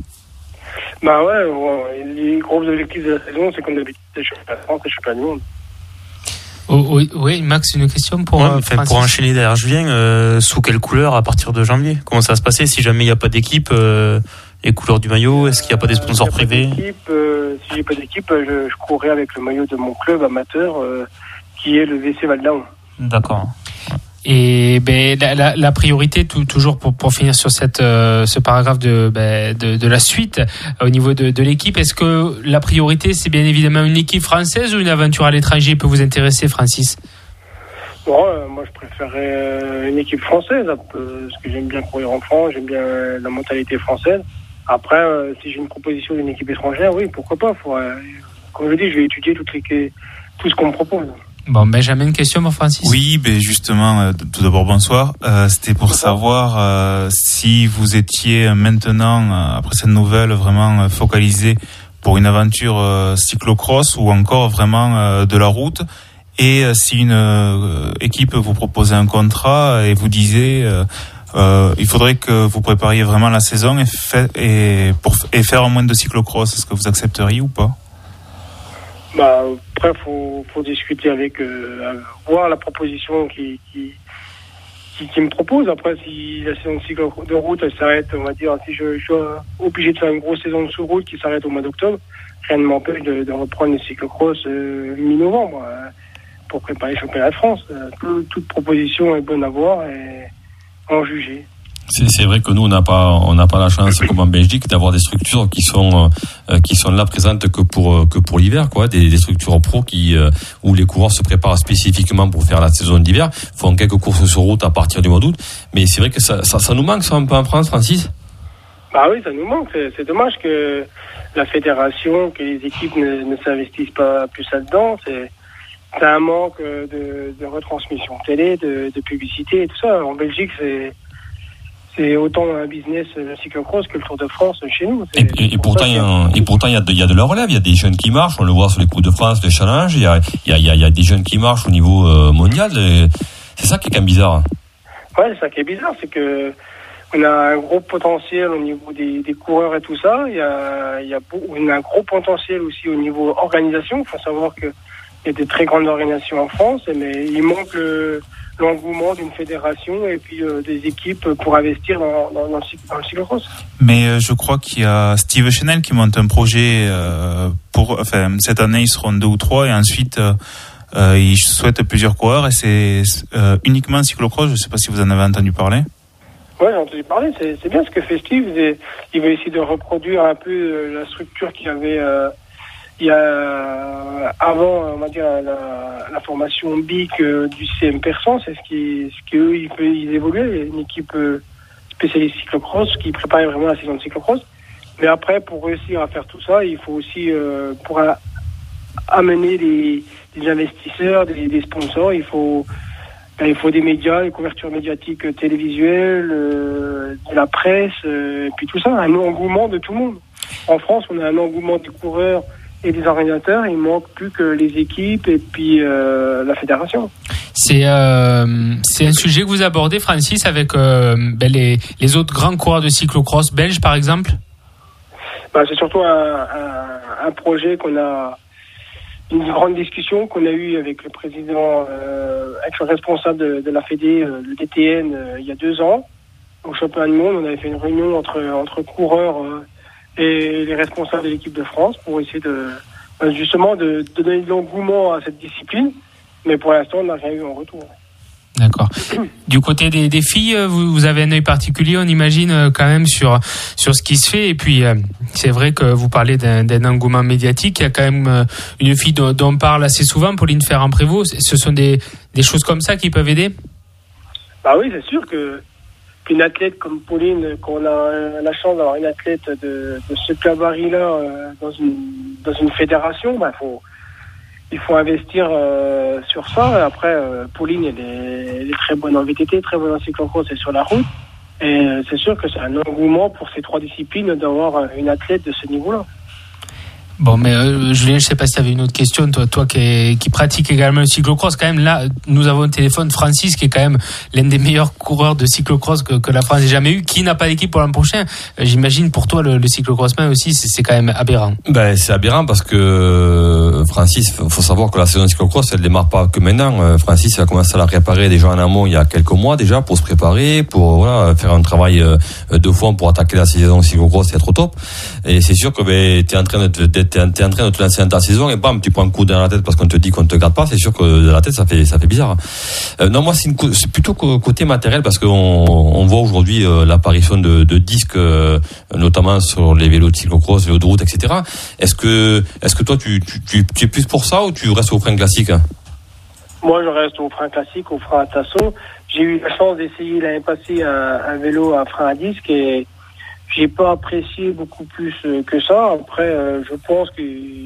Speaker 8: Les gros objectifs de la saison, c'est comme d'habitude, les championnats de France et les championnats du monde.
Speaker 2: Oui, Max, une question pour Francis.
Speaker 5: Pour enchaîner derrière Julien, sous quelle couleur à partir de janvier ? Comment ça va se passer si jamais il n'y a pas d'équipe, les couleurs du maillot, est-ce qu'il n'y a pas des sponsors privés ?
Speaker 8: Si j'ai pas d'équipe, je courrai avec le maillot de mon club amateur qui est le VC Val d'Aon.
Speaker 5: D'accord.
Speaker 2: Et la priorité, toujours pour finir sur ce paragraphe de la suite au niveau de l'équipe, est-ce que la priorité c'est bien évidemment une équipe française ou une aventure à l'étranger peut vous intéresser, Francis ?
Speaker 8: Moi je préférerais une équipe française parce que j'aime bien courir en France, j'aime bien la mentalité française. Après, si j'ai une proposition d'une équipe étrangère, oui, pourquoi pas. Comme je dis, je vais étudier tout ce qu'on me propose.
Speaker 2: Bon, Benjamin, une question pour Francis ?
Speaker 1: Oui, justement, tout d'abord, bonsoir. C'était pour savoir si vous étiez maintenant, après cette nouvelle, vraiment focalisé pour une aventure cyclocross ou encore vraiment de la route. Et si une équipe vous proposait un contrat et vous disait il faudrait que vous prépariez vraiment la saison et faire moins de cyclocross, est-ce que vous accepteriez ou pas ?
Speaker 8: Après, faut discuter voir la proposition qui me propose. Après, si la saison de route elle s'arrête, on va dire, si je suis obligé de faire une grosse saison de sous-route qui s'arrête au mois d'octobre, rien ne m'empêche de reprendre les cyclocross mi-novembre pour préparer le championnat de France. Toute proposition est bonne à voir et en juger.
Speaker 4: C'est vrai que nous on n'a pas la chance comme en Belgique d'avoir des structures qui sont là présentes que pour l'hiver, quoi, des structures pro où les coureurs se préparent spécifiquement pour faire la saison d'hiver, font quelques courses sur route à partir du mois d'août, mais c'est vrai que ça nous manque ça un peu en France, Francis.
Speaker 8: Oui, ça nous manque, c'est dommage que la fédération, que les équipes ne s'investissent pas plus là-dedans, c'est un manque de retransmission télé, de publicité et tout ça. En Belgique, c'est autant un business le cyclocross que le Tour de France chez nous.
Speaker 4: Et pourtant, il y a de la relève. Il y a des jeunes qui marchent. On le voit sur les Coupes de France, les challenges. Il y a des jeunes qui marchent au niveau mondial. C'est ça qui est quand même bizarre.
Speaker 8: Ouais, c'est ça qui est bizarre, c'est que on a un gros potentiel au niveau des coureurs et tout ça. On a un gros potentiel aussi au niveau organisation. Il faut savoir que il y a des très grandes organisations en France, mais il manque l'engouement d'une fédération et puis des équipes pour investir dans le cyclocross.
Speaker 1: Mais je crois qu'il y a Steve Chenel qui monte un projet cette année ils seront 2 ou 3 et ensuite il souhaite plusieurs coureurs et c'est uniquement cyclocross. Je ne sais pas si vous en avez entendu parler.
Speaker 8: Oui, j'ai entendu parler. C'est bien ce que fait Steve. Il veut essayer de reproduire un peu la structure qu'il y avait il y a avant, on va dire, la formation BIC du CM Persan. C'est ce qu'eux ils évoluaient. Une équipe spécialiste cyclocross qui préparait vraiment la saison de cyclocross. Mais après, pour réussir à faire tout ça, il faut aussi pour amener des investisseurs, des sponsors, il faut des médias, des couvertures médiatiques télévisuelles, de la presse, et puis tout ça, un engouement de tout le monde. En France, on a un engouement des coureurs et des organisateurs, il manque plus que les équipes et puis la fédération.
Speaker 2: C'est un sujet que vous abordez, Francis, avec les autres grands coureurs de cyclocross belges, par exemple.
Speaker 8: C'est surtout un projet qu'on a, une grande discussion qu'on a eue avec le président, avec le responsable de la Fédé, le DTN, il y a 2 ans. Au championnat du monde, on avait fait une réunion entre coureurs et les responsables de l'équipe de France pour essayer justement de donner de l'engouement à cette discipline. Mais pour l'instant, on n'a rien eu en retour.
Speaker 2: D'accord. Du côté des filles, vous avez un œil particulier, on imagine, quand même sur ce qui se fait. Et puis, c'est vrai que vous parlez d'un engouement médiatique. Il y a quand même une fille dont on parle assez souvent, Pauline Ferrand-Prévot. Ce sont des choses comme ça qui peuvent aider?
Speaker 8: Oui, c'est sûr qu'une athlète comme Pauline, qu'on a la chance d'avoir une athlète de ce gabarit-là dans une fédération, il faut investir sur ça. Après, Pauline, elle est très bonne en VTT, très bonne en cyclocross et sur la route. Et c'est sûr que c'est un engouement pour ces 3 disciplines d'avoir une athlète de ce niveau-là.
Speaker 2: Bon, mais Julien, je sais pas si tu avais une autre question, toi qui pratique également le cyclocross. Quand même, là, nous avons au téléphone Francis, qui est quand même l'un des meilleurs coureurs de cyclocross que la France ait jamais eu, qui n'a pas d'équipe pour l'an prochain. J'imagine pour toi, le cyclocrossman aussi, c'est quand même aberrant. C'est
Speaker 4: aberrant parce que Francis, faut savoir que la saison de cyclocross, elle démarre pas que maintenant. Francis a commencé à la réparer déjà en amont il y a quelques mois déjà pour se préparer, pour faire un travail de fond pour attaquer la saison de cyclocross et être au top. Et c'est sûr que t'es en train de te lancer dans ta saison et bam, tu prends un coup dans la tête parce qu'on te dit qu'on ne te garde pas. C'est sûr que de la tête, ça fait bizarre. Non, moi, c'est plutôt côté matériel parce qu'on voit aujourd'hui l'apparition de disques, notamment sur les vélos de cyclocross, vélos de route, etc. Est-ce que toi, tu es plus pour ça ou tu restes au frein classique?
Speaker 8: Moi, je reste au frein classique, au frein à tasson. J'ai eu la chance d'essayer l'année passée un vélo à frein à disque et j'ai pas apprécié beaucoup plus que ça. Après, je pense que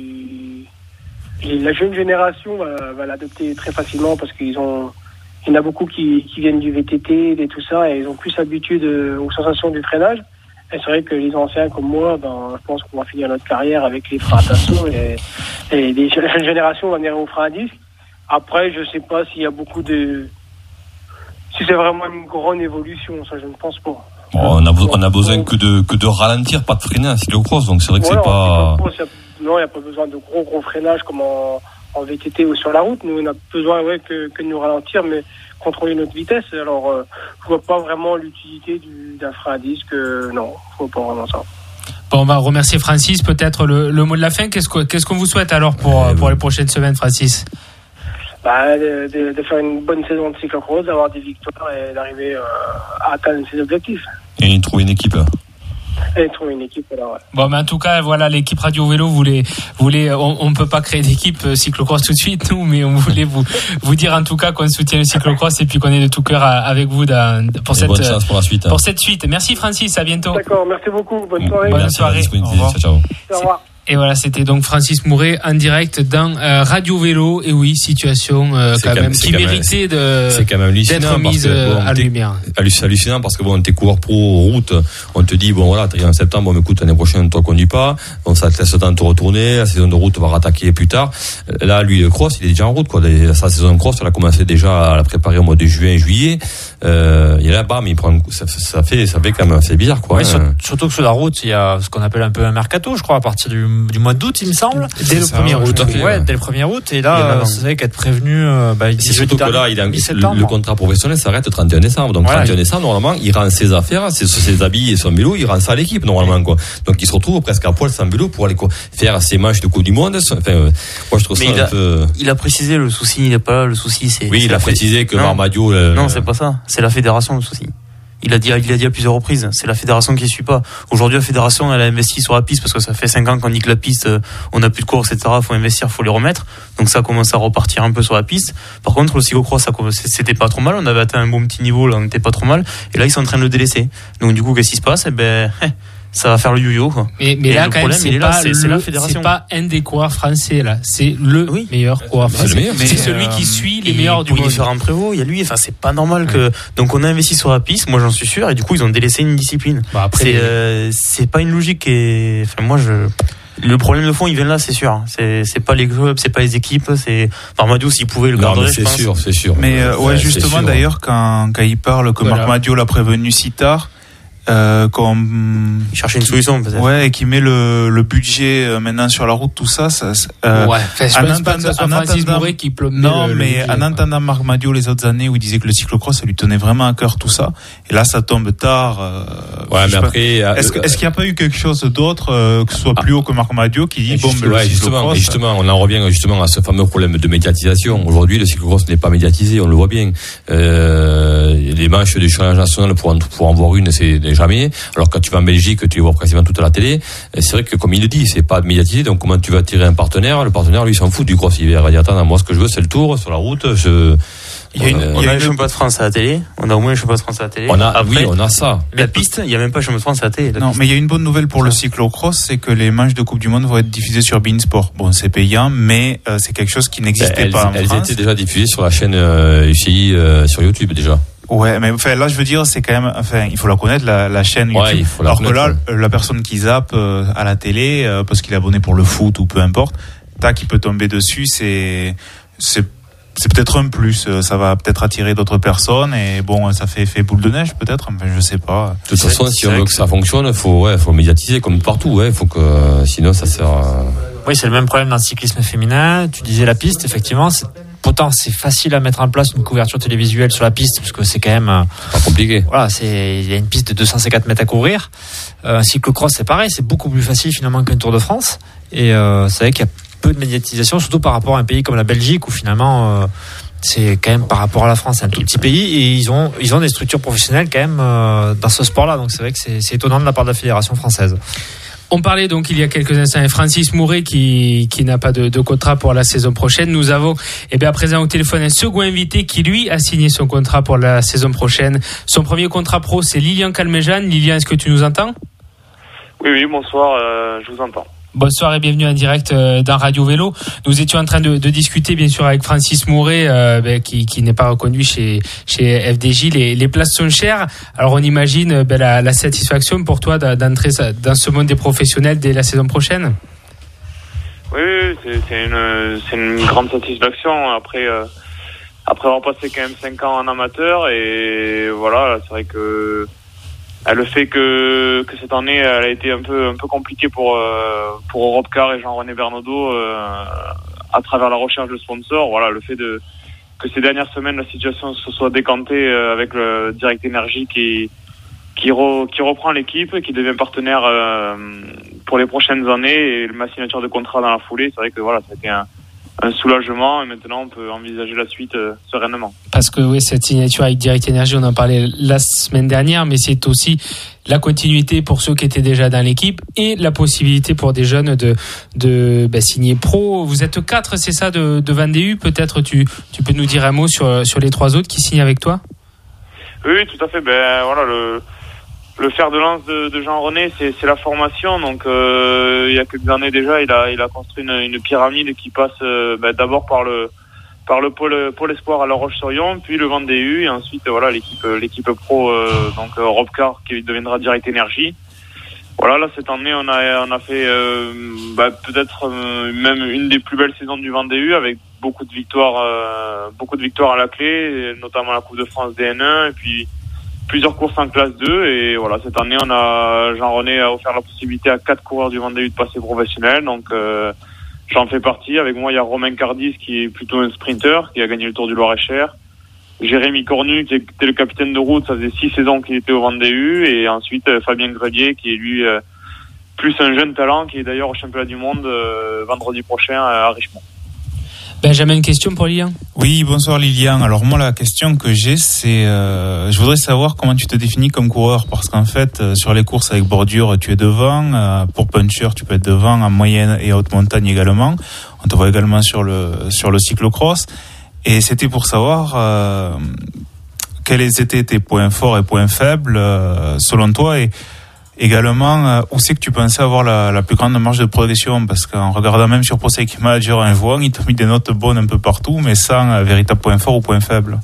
Speaker 8: la jeune génération va l'adopter très facilement parce il y en a beaucoup qui viennent du VTT et tout ça et ils ont plus habitude aux sensations du freinage. Et c'est vrai que les anciens comme moi, je pense qu'on va finir notre carrière avec les freins à tasson et la jeune génération va venir au frein à disque. Après, je sais pas s'il y a si c'est vraiment une grande évolution, ça je ne pense pas.
Speaker 4: On a besoin que de ralentir, pas de freiner en cyclocross, donc c'est vrai que c'est pas...
Speaker 8: Non, il n'y a pas besoin de gros freinages comme en VTT ou sur la route. Nous, on a besoin que de nous ralentir, mais contrôler notre vitesse. Alors, je vois pas vraiment l'utilité d'un frein à disque. Non, je vois pas vraiment ça.
Speaker 2: Bon, on va remercier Francis. Peut-être le mot de la fin. Qu'est-ce qu'on vous souhaite alors pour les prochaines semaines, Francis?
Speaker 8: De faire une bonne saison de cyclocross, d'avoir des victoires et d'arriver à atteindre ses objectifs.
Speaker 4: Et trouver une équipe.
Speaker 8: Alors, ouais.
Speaker 2: Bon, mais en tout cas, voilà, l'équipe Radio Vélo on peut pas créer d'équipe cyclocross tout de suite, nous, mais on voulait vous dire en tout cas qu'on soutient le cyclocross et puis qu'on est de tout cœur avec vous pour cette,
Speaker 4: bonne chance pour la suite.
Speaker 2: Pour cette suite. Merci Francis, à bientôt.
Speaker 8: D'accord, merci beaucoup, bonne soirée.
Speaker 2: Bonne soirée.
Speaker 4: Au revoir. Ciao.
Speaker 8: Au revoir.
Speaker 2: Et voilà, c'était donc Francis Mouret en direct dans Radio Vélo. Et oui, situation qui méritait d'être mise à lumière.
Speaker 4: Hallucinant parce que t'es coureur pro route, on te dit t'arrives en septembre, écoute, l'année prochaine, toi conduis pas, ça te laisse le temps de te retourner, la saison de route va rattaquer plus tard. Là, lui, le cross, il est déjà en route, sa saison de cross, elle a commencé déjà à la préparer au mois de juin, juillet. Et là, bam, il prend ça fait quand même assez bizarre, quoi.
Speaker 3: Ouais, surtout que sur la route, il y a ce qu'on appelle un peu un mercato, je crois, à partir du du mois d'août, il me semble.
Speaker 2: Dès le 1er août.
Speaker 3: Dès le 1er août. Et là, c'est vrai qu'être prévenu,
Speaker 4: c'est surtout que là, le contrat professionnel s'arrête le 31 décembre. Donc, 31 décembre, normalement, il rend ses affaires, ses habits et son vélo, il rend ça à l'équipe, normalement, quoi. Donc, il se retrouve presque à poil sans vélo pour aller faire ses matchs de Coupe du Monde. Enfin, moi, je trouve ça un peu.
Speaker 5: Il a précisé le souci, il n'est pas là, le souci, c'est.
Speaker 4: Oui, il a précisé que Marmadio.
Speaker 5: Non, c'est pas ça. C'est la fédération, le souci. Il a dit à plusieurs reprises, c'est la fédération qui suit pas. Aujourd'hui, la fédération, elle a investi sur la piste parce que ça fait 5 ans qu'on dit que la piste, on n'a plus de courses, etc. Faut investir, faut les remettre. Donc ça commence à repartir un peu sur la piste. Par contre, le cyclocross, c'était pas trop mal. On avait atteint un bon petit niveau, là, on n'était pas trop mal. Et là, ils sont en train de le délaisser. Donc du coup, qu'est-ce qui se passe? Ça va faire le yo-yo, quoi.
Speaker 2: Mais là, quand même, c'est la fédération. C'est pas un des coureurs français, là. C'est le meilleur coureur français. C'est celui qui suit les meilleurs du monde.
Speaker 5: Il est différent Prévost, il y a lui. Enfin, c'est pas normal que. Donc, on a investi sur la piste, moi, j'en suis sûr, et du coup, ils ont délaissé une discipline. C'est pas une logique qui est. Enfin, moi, le problème de fond, il vient là, c'est sûr. C'est pas les clubs, c'est pas les équipes, c'est. Marmadio, s'il pouvait le garder,
Speaker 4: je pense. C'est sûr.
Speaker 1: Mais justement, d'ailleurs, quand il parle que Marmadio l'a prévenu si tard.
Speaker 5: Chercher une solution peut-être.
Speaker 1: Ouais, et qui met le budget maintenant sur la route, tout ça.
Speaker 2: Francis Mouret qui plombe.
Speaker 1: Non, mais en entendant Marc Madio les autres années où il disait que le cyclocross ça lui tenait vraiment à cœur tout ça, et là ça tombe tard.
Speaker 4: Mais après,
Speaker 1: est-ce qu'il n'y a pas eu quelque chose d'autre que ce soit plus haut que Marc Madio qui dit
Speaker 4: justement, on en revient justement à ce fameux problème de médiatisation. Aujourd'hui, le cyclocross n'est pas médiatisé, on le voit bien. Les manches du championnat national pour en voir une, c'est jamais. Alors quand tu vas en Belgique, tu les vois quasiment toute à la télé. C'est vrai que comme il le dit, c'est pas médiatisé. Donc comment tu vas attirer un partenaire? Le partenaire, lui, s'en fout du cross hiver. Il va dire attends, moi ce que je veux, c'est le tour sur la route.
Speaker 5: On a le championnat de France à la télé. On a au moins le championnat de France à la télé.
Speaker 4: On a ça.
Speaker 5: La piste, il y a même pas le championnat de France à la télé.
Speaker 1: Non, mais il y a une bonne nouvelle pour le cyclocross, c'est que les matchs de Coupe du Monde vont être diffusés sur beIN Sport. Bon, c'est payant, mais c'est quelque chose qui n'existait pas en France.
Speaker 4: Elles étaient déjà diffusées sur la chaîne UCI sur YouTube déjà.
Speaker 1: Ouais, mais enfin là je veux dire c'est quand même, enfin il faut la connaître la chaîne YouTube.
Speaker 4: Il faut
Speaker 1: alors que là la personne qui zappe à la télé parce qu'il est abonné pour le foot ou peu importe, qui peut tomber dessus, c'est peut-être un plus, ça va peut-être attirer d'autres personnes et bon ça fait effet boule de neige peut-être, enfin je sais pas.
Speaker 4: De toute façon si on veut que ça fonctionne, faut médiatiser comme partout, faut que sinon ça sert.
Speaker 3: Oui, c'est le même problème dans le cyclisme féminin. Tu disais la piste, effectivement, pourtant c'est facile à mettre en place une couverture télévisuelle sur la piste parce que c'est quand même
Speaker 4: pas compliqué.
Speaker 3: Voilà, il y a une piste de 250 mètres à couvrir. Un cyclocross c'est pareil, c'est beaucoup plus facile finalement qu'un Tour de France. Et c'est vrai qu'il y a peu de médiatisation, surtout par rapport à un pays comme la Belgique où finalement c'est quand même par rapport à la France, c'est un tout petit pays et ils ont des structures professionnelles quand même dans ce sport-là. Donc c'est vrai que c'est étonnant de la part de la fédération française.
Speaker 2: On parlait donc il y a quelques instants de Francis Mouret qui n'a pas de contrat pour la saison prochaine. Nous avons à présent au téléphone un second invité qui lui a signé son contrat pour la saison prochaine. Son premier contrat pro, c'est Lilian Calmejane. Lilian, est-ce que tu nous entends?
Speaker 9: Oui, bonsoir, je vous entends.
Speaker 2: Bonsoir et bienvenue en direct dans Radio Vélo. Nous étions en train de discuter bien sûr avec Francis Mouret qui n'est pas reconduit chez FDJ. Les places sont chères. Alors on imagine la satisfaction pour toi d'entrer dans ce monde des professionnels dès la saison prochaine.
Speaker 9: Oui, c'est une grande satisfaction. Après avoir passé quand même 5 ans en amateur et voilà, c'est vrai que le fait que cette année elle a été un peu compliquée pour Europcar et Jean-René Bernaudot à travers la recherche de sponsors. Voilà, le fait que ces dernières semaines la situation se soit décantée avec le Direct Énergie qui reprend l'équipe, qui devient partenaire pour les prochaines années et ma signature de contrat dans la foulée. C'est vrai que voilà, ça a été un soulagement et maintenant on peut envisager la suite sereinement.
Speaker 2: Parce que oui, cette signature avec Direct Énergie, on en parlait la semaine dernière, mais c'est aussi la continuité pour ceux qui étaient déjà dans l'équipe et la possibilité pour des jeunes de signer pro. Vous êtes 4, c'est ça, de Vendée. Peut-être tu peux nous dire un mot sur les 3 autres qui signent avec toi?
Speaker 9: Oui, tout à fait. Voilà, le fer de lance de Jean-René, c'est la formation. Donc, il y a quelques années déjà, il a construit une pyramide qui passe d'abord par le pôle espoir à La Roche-sur-Yon, puis le Vendée U, et ensuite voilà l'équipe pro, donc Europcar qui deviendra Direct Énergie. Voilà, là cette année on a fait peut-être même une des plus belles saisons du Vendée U avec beaucoup de victoires à la clé, notamment la Coupe de France DN1 et puis plusieurs courses en classe 2 et voilà, cette année Jean-René a offert la possibilité à 4 coureurs du Vendée U de passer professionnel, donc j'en fais partie. Avec moi il y a Romain Cardis qui est plutôt un sprinter, qui a gagné le Tour du Loir-et-Cher, Jérémy Cornu qui était le capitaine de route, ça faisait 6 saisons qu'il était au Vendée U, et ensuite Fabien Grelier qui est lui plus un jeune talent, qui est d'ailleurs au championnat du monde vendredi prochain à Richemont.
Speaker 2: Benjamin, une question pour Lilian ?
Speaker 1: Oui, bonsoir Lilian. Alors moi la question que j'ai, c'est je voudrais savoir comment tu te définis comme coureur, parce qu'en fait sur les courses avec bordure tu es devant, pour puncher tu peux être devant, en moyenne et haute montagne également. On te voit également sur le cyclocross, et c'était pour savoir quels étaient tes points forts et points faibles selon toi, et également, où c'est que tu pensais avoir la plus grande marge de progression? Parce qu'en regardant même sur Pro Cycling Manager un joueur, il t'a mis des notes bonnes un peu partout, mais sans véritable point fort ou point faible.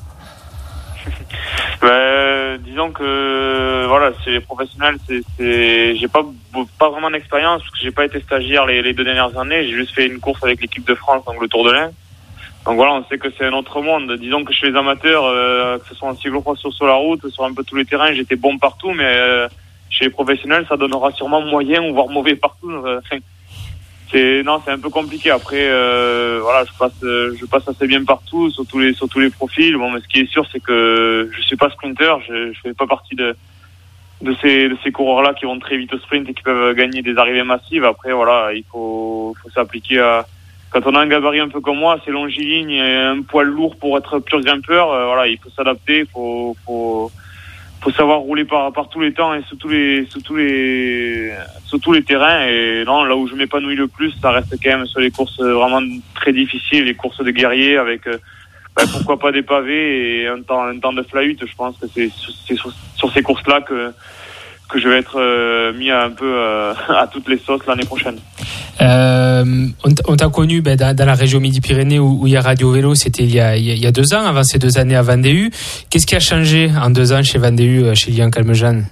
Speaker 9: Disons que voilà, chez les professionnels, j'ai pas vraiment d'expérience, parce que j'ai pas été stagiaire les 2 dernières années. J'ai juste fait une course avec l'équipe de France, donc le Tour de l'Ain. Donc voilà, on sait que c'est un autre monde. Disons que chez les amateurs, que ce soit en cyclocross sur la route, sur un peu tous les terrains, j'étais bon partout, mais chez les professionnels, ça donnera sûrement moyen ou voire mauvais partout. C'est un peu compliqué. Après, voilà, je passe assez bien partout, sur tous les profils. Bon, mais ce qui est sûr, c'est que je suis pas sprinter. Je fais pas partie de ces coureurs-là qui vont très vite au sprint et qui peuvent gagner des arrivées massives. Après, voilà, il faut s'appliquer à. Quand on a un gabarit un peu comme moi, assez longiligne et un poil lourd pour être pur grimpeur, voilà, il faut s'adapter, faut savoir rouler par tous les temps et sur tous les terrains. Et non, là où je m'épanouis le plus, ça reste quand même sur les courses vraiment très difficiles, les courses de guerriers avec pourquoi pas des pavés et un temps de flahut. Je pense que c'est sur ces courses-là que je vais être mis un peu à toutes les sauces l'année prochaine.
Speaker 2: On t'a connu dans la région Midi-Pyrénées où il y a Radio Vélo, c'était il y a 2 ans, avant ces 2 années à Vendée U. Qu'est-ce qui a changé en 2 ans chez Vendée U, chez Lilian Calmejean?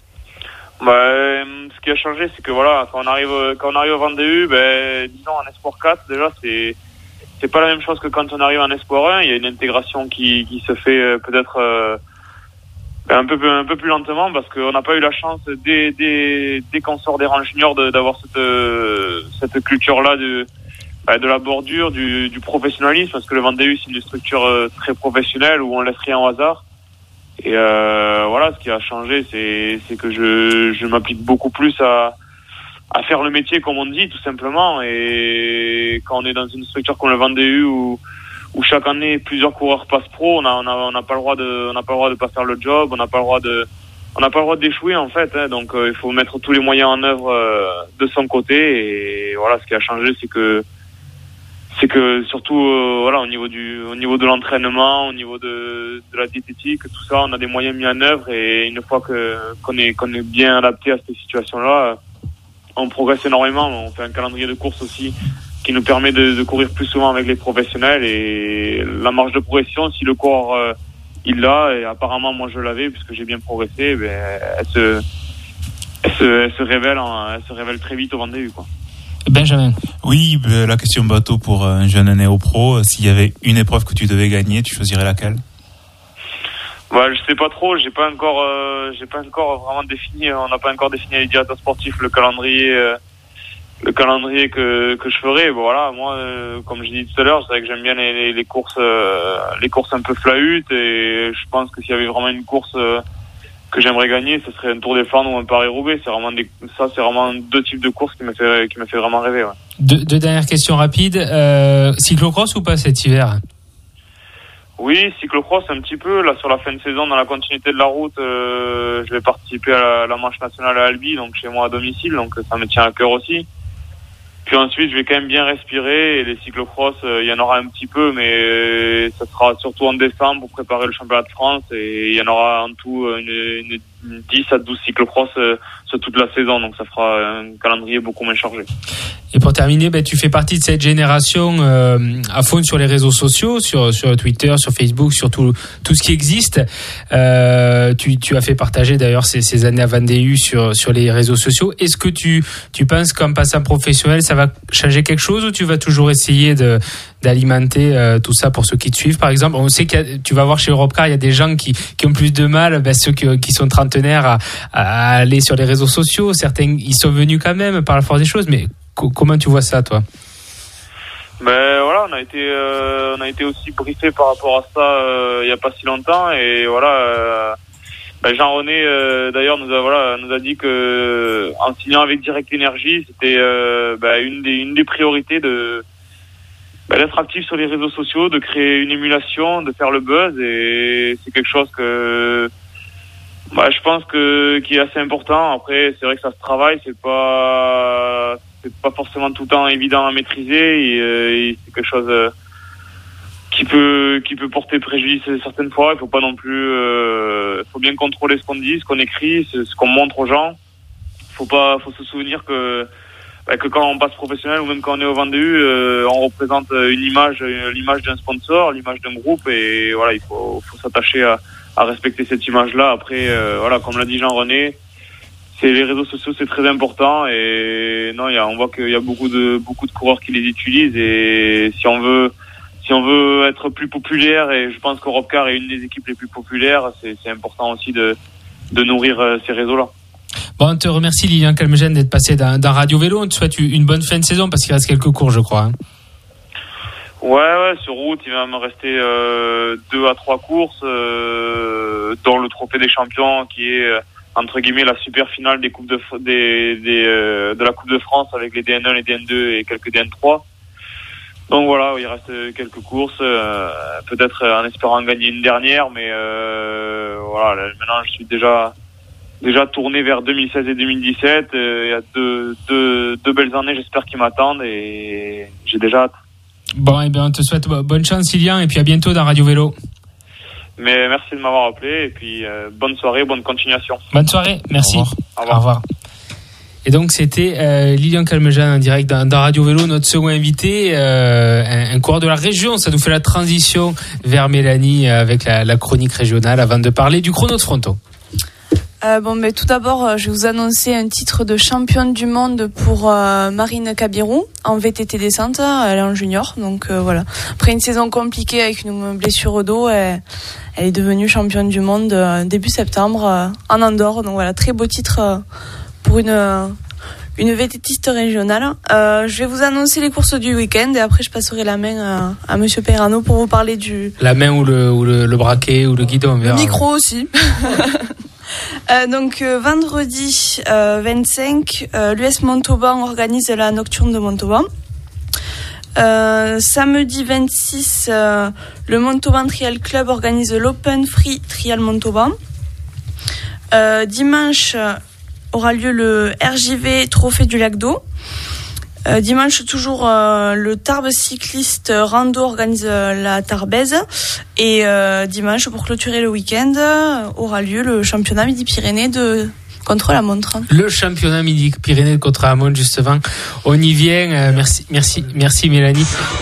Speaker 9: Ce qui a changé, c'est que voilà, quand on arrive au Vendée U, disons en Espoir 4, déjà c'est pas la même chose que quand on arrive en Espoir 1. Il y a une intégration qui se fait peut-être un peu plus lentement, parce qu'on n'a pas eu la chance dès qu'on sort des rangs juniors d'avoir cette culture-là de la bordure, du professionnalisme, parce que le Vendée U c'est une structure très professionnelle où on laisse rien au hasard. Et voilà, ce qui a changé, c'est que je m'applique beaucoup plus à faire le métier comme on dit, tout simplement. Et quand on est dans une structure comme le Vendée U où chaque année plusieurs coureurs passent pro, on n'a pas le droit de pas faire le job, on n'a pas le droit d'échouer en fait, hein. Donc il faut mettre tous les moyens en œuvre de son côté. Et voilà, ce qui a changé, c'est que surtout voilà, au niveau de l'entraînement, au niveau de la diététique, tout ça, on a des moyens mis en œuvre, et une fois qu'on est bien adapté à ces situations-là, on progresse énormément. On fait un calendrier de course aussi qui nous permet de courir plus souvent avec les professionnels, et la marge de progression, si le coureur il l'a, et apparemment moi je l'avais puisque j'ai bien progressé, elle se révèle très vite au Vendée U, quoi.
Speaker 2: Benjamin.
Speaker 1: Oui, la question bateau pour un jeune néo-pro, s'il y avait une épreuve que tu devais gagner, tu choisirais laquelle?
Speaker 9: Je sais pas trop, j'ai pas encore vraiment défini, on n'a pas encore défini avec les directeurs sportifs le calendrier que je ferai. Bon, voilà, moi comme je dis tout à l'heure, c'est vrai que j'aime bien les courses un peu flahutes, et je pense que s'il y avait vraiment une course que j'aimerais gagner, ce serait un Tour des Flandres ou un Paris-Roubaix. C'est vraiment 2 types de courses qui me fait vraiment rêver, ouais.
Speaker 2: 2 dernières questions rapides. Cyclocross ou pas cet hiver?
Speaker 9: Oui, cyclocross un petit peu. Là, sur la fin de saison, dans la continuité de la route, je vais participer à la manche nationale à Albi, donc chez moi à domicile, donc ça me tient à cœur aussi. Puis ensuite, je vais quand même bien respirer, et les cyclocross, il y en aura un petit peu, mais ça sera surtout en décembre pour préparer le championnat de France, et il y en aura en tout une 10 à 12 cyclocross sur toute la saison, donc ça fera un calendrier beaucoup moins chargé.
Speaker 2: Et pour terminer, tu fais partie de cette génération à fond sur les réseaux sociaux, sur Twitter, sur Facebook, sur tout ce qui existe. Tu as fait partager d'ailleurs ces années à Vendée U sur les réseaux sociaux. Est-ce que tu penses qu'en passant professionnel, ça va changer quelque chose, ou tu vas toujours essayer d'alimenter tout ça pour ceux qui te suivent. Par exemple, on sait que tu vas voir chez Europcar, il y a des gens qui ont plus de mal, ceux qui sont trentenaires à aller sur les réseaux sociaux. Certains, ils sont venus quand même par la force des choses, mais comment tu vois ça, toi?
Speaker 9: Ben voilà, on a été aussi briefé par rapport à ça il y a pas si longtemps, et voilà. Jean-René d'ailleurs nous a dit que en signant avec Direct Énergie, c'était une des priorités d'être actif sur les réseaux sociaux, de créer une émulation, de faire le buzz, et c'est quelque chose que je pense qui est assez important. Après, c'est vrai que ça se travaille, c'est pas forcément tout le temps évident à maîtriser, et c'est quelque chose qui peut porter préjudice certaines fois. Il faut pas non plus, faut bien contrôler ce qu'on dit, ce qu'on écrit, ce qu'on montre aux gens. Faut se souvenir que quand on passe professionnel, ou même quand on est au Vendée, on représente l'image d'un sponsor, l'image d'un groupe, et voilà, il faut s'attacher à respecter cette image-là. Après, voilà, comme l'a dit Jean-René, les réseaux sociaux, c'est très important, et on voit qu'il y a beaucoup de coureurs qui les utilisent, et si on veut être plus populaire, et je pense qu'Europcar est une des équipes les plus populaires, c'est important aussi de nourrir ces réseaux-là.
Speaker 2: Bon, on te remercie, Lilian Calmegène, d'être passé dans Radio Vélo. On te souhaite une bonne fin de saison, parce qu'il reste quelques cours, je crois.
Speaker 9: Ouais, sur route, il va me rester 2 à 3 courses, dont le Trophée des Champions, qui est entre guillemets la super finale des coupes de la Coupe de France, avec les DN1, les DN2 et quelques DN3. Donc voilà, il reste quelques courses, peut-être en espérant gagner une dernière, mais voilà, maintenant je suis déjà tourné vers 2016 et 2017. Il y a deux belles années, j'espère, qui m'attendent, et j'ai déjà hâte.
Speaker 2: Bon, et bien on te souhaite bonne chance, Lilian, et puis à bientôt dans Radio Vélo.
Speaker 9: Mais merci de m'avoir appelé, et puis bonne soirée, bonne continuation.
Speaker 2: Bonne soirée, merci.
Speaker 9: Au revoir.
Speaker 2: Au revoir. Et donc c'était Lilian Calmegène en direct dans Radio Vélo, notre second invité, un coureur de la région. Ça nous fait la transition vers Mélanie avec la chronique régionale, avant de parler du chrono de Fronton.
Speaker 10: Tout d'abord, je vais vous annoncer un titre de championne du monde pour Marine Cabirou en VTT descente. Elle est en junior, donc voilà. Après une saison compliquée avec une blessure au dos, elle est devenue championne du monde début septembre en Andorre. Donc voilà, très beau titre pour une VTTiste régionale. Je vais vous annoncer les courses du week-end, et après je passerai la main à Monsieur Perrano pour vous parler du...
Speaker 2: La main ou le braquet ou le guidon.
Speaker 10: Le micro aussi. Vendredi 25, l'US Montauban organise la Nocturne de Montauban. Samedi 26, le Montauban Trial Club organise l'Open Free Trial Montauban. Dimanche aura lieu le RJV Trophée du Lac d'Eau. Dimanche toujours, le Tarbes cycliste rando organise la Tarbaise, et dimanche, pour clôturer le week-end, aura lieu le championnat Midi-Pyrénées contre la montre.
Speaker 2: Le championnat Midi-Pyrénées contre la montre, justement. On y vient. Merci Mélanie.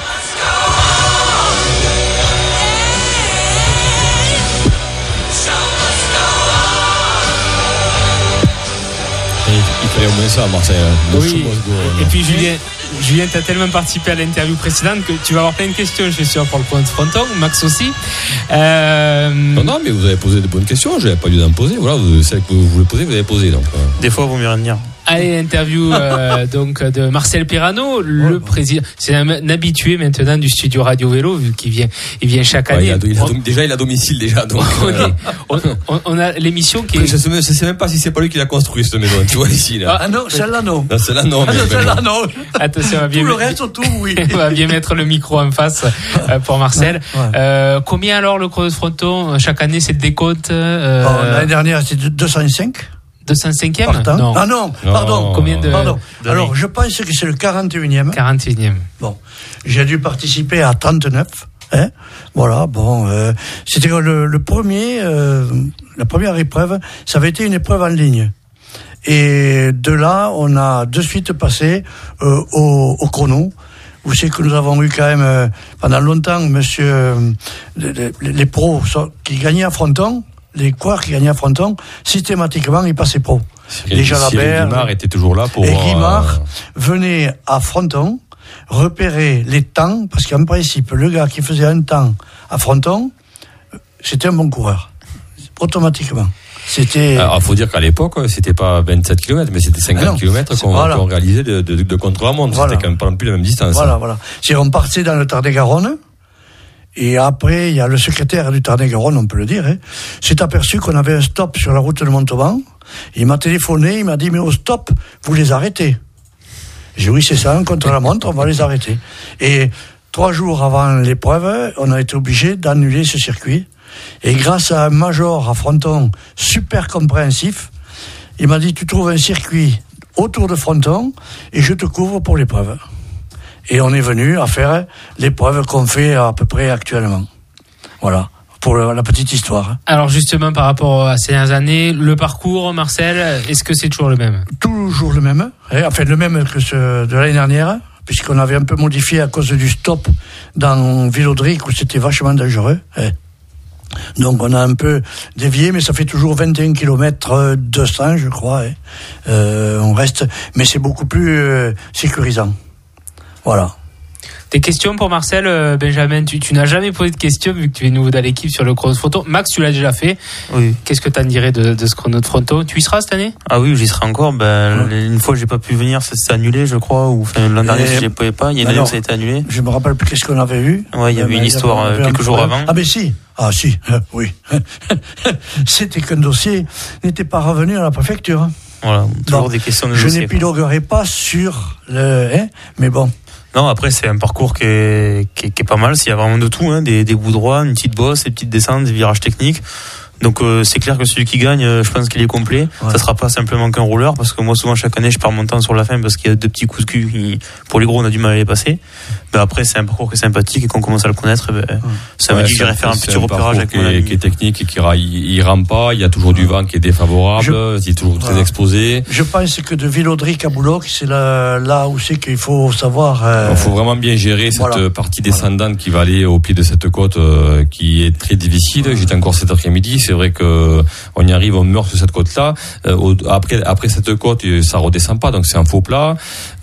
Speaker 4: Il fallait au moins ça, Marseille.
Speaker 2: Oui. Et puis Julien, tu as tellement participé à l'interview précédente que tu vas avoir plein de questions, je suis sûr, pour le point de Fronton. Max aussi.
Speaker 4: Non, mais vous avez posé de bonnes questions. Je n'avais pas lieu d'en poser. Voilà, celles que vous voulez poser, vous avez posé. Donc,
Speaker 5: des fois, vous mieux rien dire.
Speaker 2: Allez, interview donc de Marcel Perrano, le président. C'est un habitué maintenant du studio Radio Vélo, vu qu'il vient chaque année.
Speaker 4: Il a domicile déjà. Donc,
Speaker 2: on a l'émission qui est.
Speaker 4: Je sais même pas si c'est pas lui qui l'a construit cette maison. Tu vois ici là.
Speaker 11: Ah non, celle-là non.
Speaker 4: Non, celle-là non.
Speaker 11: Celle-là non.
Speaker 2: Attention,
Speaker 11: tout le reste autour, oui.
Speaker 2: On va bien mettre le micro en face pour Marcel. Ouais. Combien alors le chrono de Fronton chaque année, c'est le décompte
Speaker 11: l'année dernière c'était 205.
Speaker 2: 205e
Speaker 11: Partant.
Speaker 2: Non.
Speaker 11: Ah non, pardon.
Speaker 2: Combien de...
Speaker 11: Pardon. Alors, je pense que c'est le 41e.
Speaker 2: 41e.
Speaker 11: Bon, j'ai dû participer à 39. Voilà, bon, c'était le premier, la première épreuve, ça avait été une épreuve en ligne. Et de là, on a de suite passé au chrono. Vous savez que nous avons eu quand même, pendant longtemps, les pros qui gagnaient à Fronton, les coureurs qui gagnaient à Fronton, systématiquement, ils passaient pro.
Speaker 4: Déjà Guimard était toujours là pour...
Speaker 11: Et Guimard venait à Fronton repérer les temps, parce qu'en principe, le gars qui faisait un temps à Fronton, c'était un bon coureur. Automatiquement. C'était...
Speaker 4: Alors, faut dire qu'à l'époque, c'était pas 27 km, mais c'était 50 km qu'on réalisait de contre-la-montre. Voilà. C'était quand même pas non plus la même distance.
Speaker 11: Voilà. Si on partait dans le Tarn-et-Garonne, et après, il y a le secrétaire du Tarn-et-Garonne, on peut le dire, s'est aperçu qu'on avait un stop sur la route de Montauban. Il m'a téléphoné, il m'a dit, mais au stop, vous les arrêtez. J'ai dit, oui, c'est ça, un contre-la-montre, on va les arrêter. Et 3 jours avant l'épreuve, on a été obligé d'annuler ce circuit. Et grâce à un major à Fronton super compréhensif, il m'a dit, tu trouves un circuit autour de Fronton et je te couvre pour l'épreuve. Et on est venu à faire l'épreuve qu'on fait à peu près actuellement. Voilà, pour la petite histoire.
Speaker 2: Alors justement, par rapport à ces dernières années, le parcours, Marcel, est-ce que c'est toujours le même ?
Speaker 11: Toujours le même, enfin le même que ceux de l'année dernière, puisqu'on avait un peu modifié à cause du stop dans Villodric où c'était vachement dangereux. Donc on a un peu dévié, mais ça fait toujours 21 km 200, je crois. On reste, mais c'est beaucoup plus sécurisant. Voilà.
Speaker 2: Des questions pour Marcel, Benjamin? Tu n'as jamais posé de questions vu que tu es nouveau dans l'équipe sur le chrono de Fronton. Max, tu l'as déjà fait.
Speaker 5: Oui.
Speaker 2: Qu'est-ce que tu en dirais de ce chrono de Fronton? Tu y seras cette année?
Speaker 5: Ah oui, j'y serai encore. Une fois j'ai pas pu venir, ça s'est annulé, je crois. Ou l'an dernier, si je ne pouvais pas. Il y a une année où ça a été annulé.
Speaker 11: Je me rappelle plus qu'est-ce qu'on avait eu.
Speaker 5: Ouais, il y avait une histoire quelques jours avant.
Speaker 11: Ah, mais si. Ah, si. Oui. C'était qu'un dossier n'était pas revenu à la préfecture.
Speaker 5: Voilà. Toujours des questions de dossier.
Speaker 11: Je n'épiloguerai pas sur le, mais bon.
Speaker 5: Non, après, c'est un parcours qui est pas mal. Il y a vraiment de tout, des bouts droits, une petite bosse, des petites descentes, des virages techniques. Donc, c'est clair que celui qui gagne, je pense qu'il est complet. Ouais. Ça sera pas simplement qu'un rouleur, parce que moi, souvent, chaque année, je perds mon temps sur la fin parce qu'il y a 2 petits coups de cul pour les gros, on a du mal à les passer. Mais après, c'est un parcours qui est sympathique et qu'on commence à le connaître. Ça veut dire que j'irai faire un petit repérage avec mon ami.
Speaker 4: Qui est technique et il rame pas. Il y a toujours du vent qui est défavorable. Il est toujours très exposé.
Speaker 11: Je pense que de Villodric à Bouloc, c'est là où c'est qu'il faut savoir.
Speaker 4: Il faut vraiment bien gérer cette partie descendante qui va aller au pied de cette côte qui est très difficile. J'étais encore cet après-midi. C'est vrai que on y arrive, on meurt sur cette côte-là. Après cette côte, ça redescend pas, donc c'est un faux plat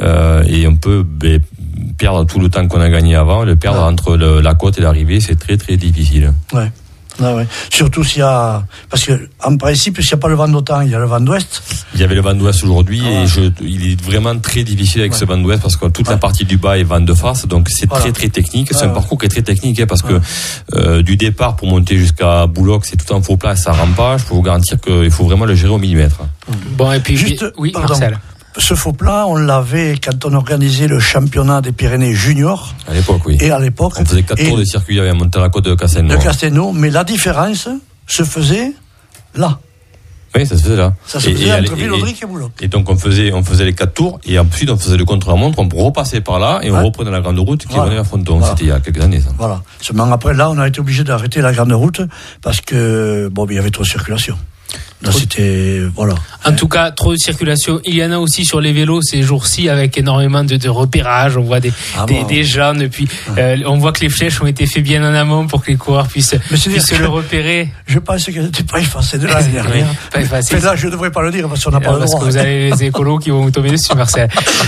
Speaker 4: et on peut perdre tout le temps qu'on a gagné avant, le perdre entre la côte et l'arrivée, c'est très très difficile.
Speaker 11: Ouais. Ah ouais. Surtout s'il y a, parce que en principe, s'il n'y a pas le vent d'OTAN, il y a le vent d'ouest.
Speaker 4: Il y avait le vent d'ouest aujourd'hui et il est vraiment très difficile avec ce vent d'ouest parce que toute la partie du bas est vent de face, donc c'est très très technique. C'est un parcours qui est très technique parce que du départ pour monter jusqu'à Bouloc, c'est tout en faux plat, ça rampe pas. Je peux vous garantir qu'il faut vraiment le gérer au millimètre.
Speaker 2: Bon, et puis
Speaker 11: juste,
Speaker 2: oui, Marcel.
Speaker 11: Ce faux plat, on l'avait quand on organisait le championnat des Pyrénées juniors.
Speaker 4: À l'époque, oui.
Speaker 11: Et à l'époque.
Speaker 4: On faisait 4 tours de circuit à monter à la côte de Castelnau.
Speaker 11: De Castelnau, mais la différence se faisait là.
Speaker 4: Oui, ça se faisait là.
Speaker 11: Ça se faisait entre Villodric et Bouloc.
Speaker 4: Et donc on faisait les 4 tours et ensuite on faisait le contre-la-montre, on repassait par là et on reprenait la grande route qui venait à Fronton. C'était il y a quelques années ça.
Speaker 11: Voilà. Seulement après là, on a été obligé d'arrêter la grande route parce que il y avait trop de circulation. Là, c'était
Speaker 2: En tout cas, trop de circulation. Il y en a aussi sur les vélos ces jours-ci avec énormément de repérages. On voit des jeunes. Et puis, on voit que les flèches ont été faites bien en amont pour que les coureurs puissent le repérer.
Speaker 11: Je pense qu'elles n'étaient pas effacées de l'année dernière.
Speaker 2: Pas effacées.
Speaker 11: Mais là, je ne devrais pas le dire parce qu'on n'a pas le droit.
Speaker 2: Parce que vous avez les écolos qui vont vous tomber dessus, Marcel.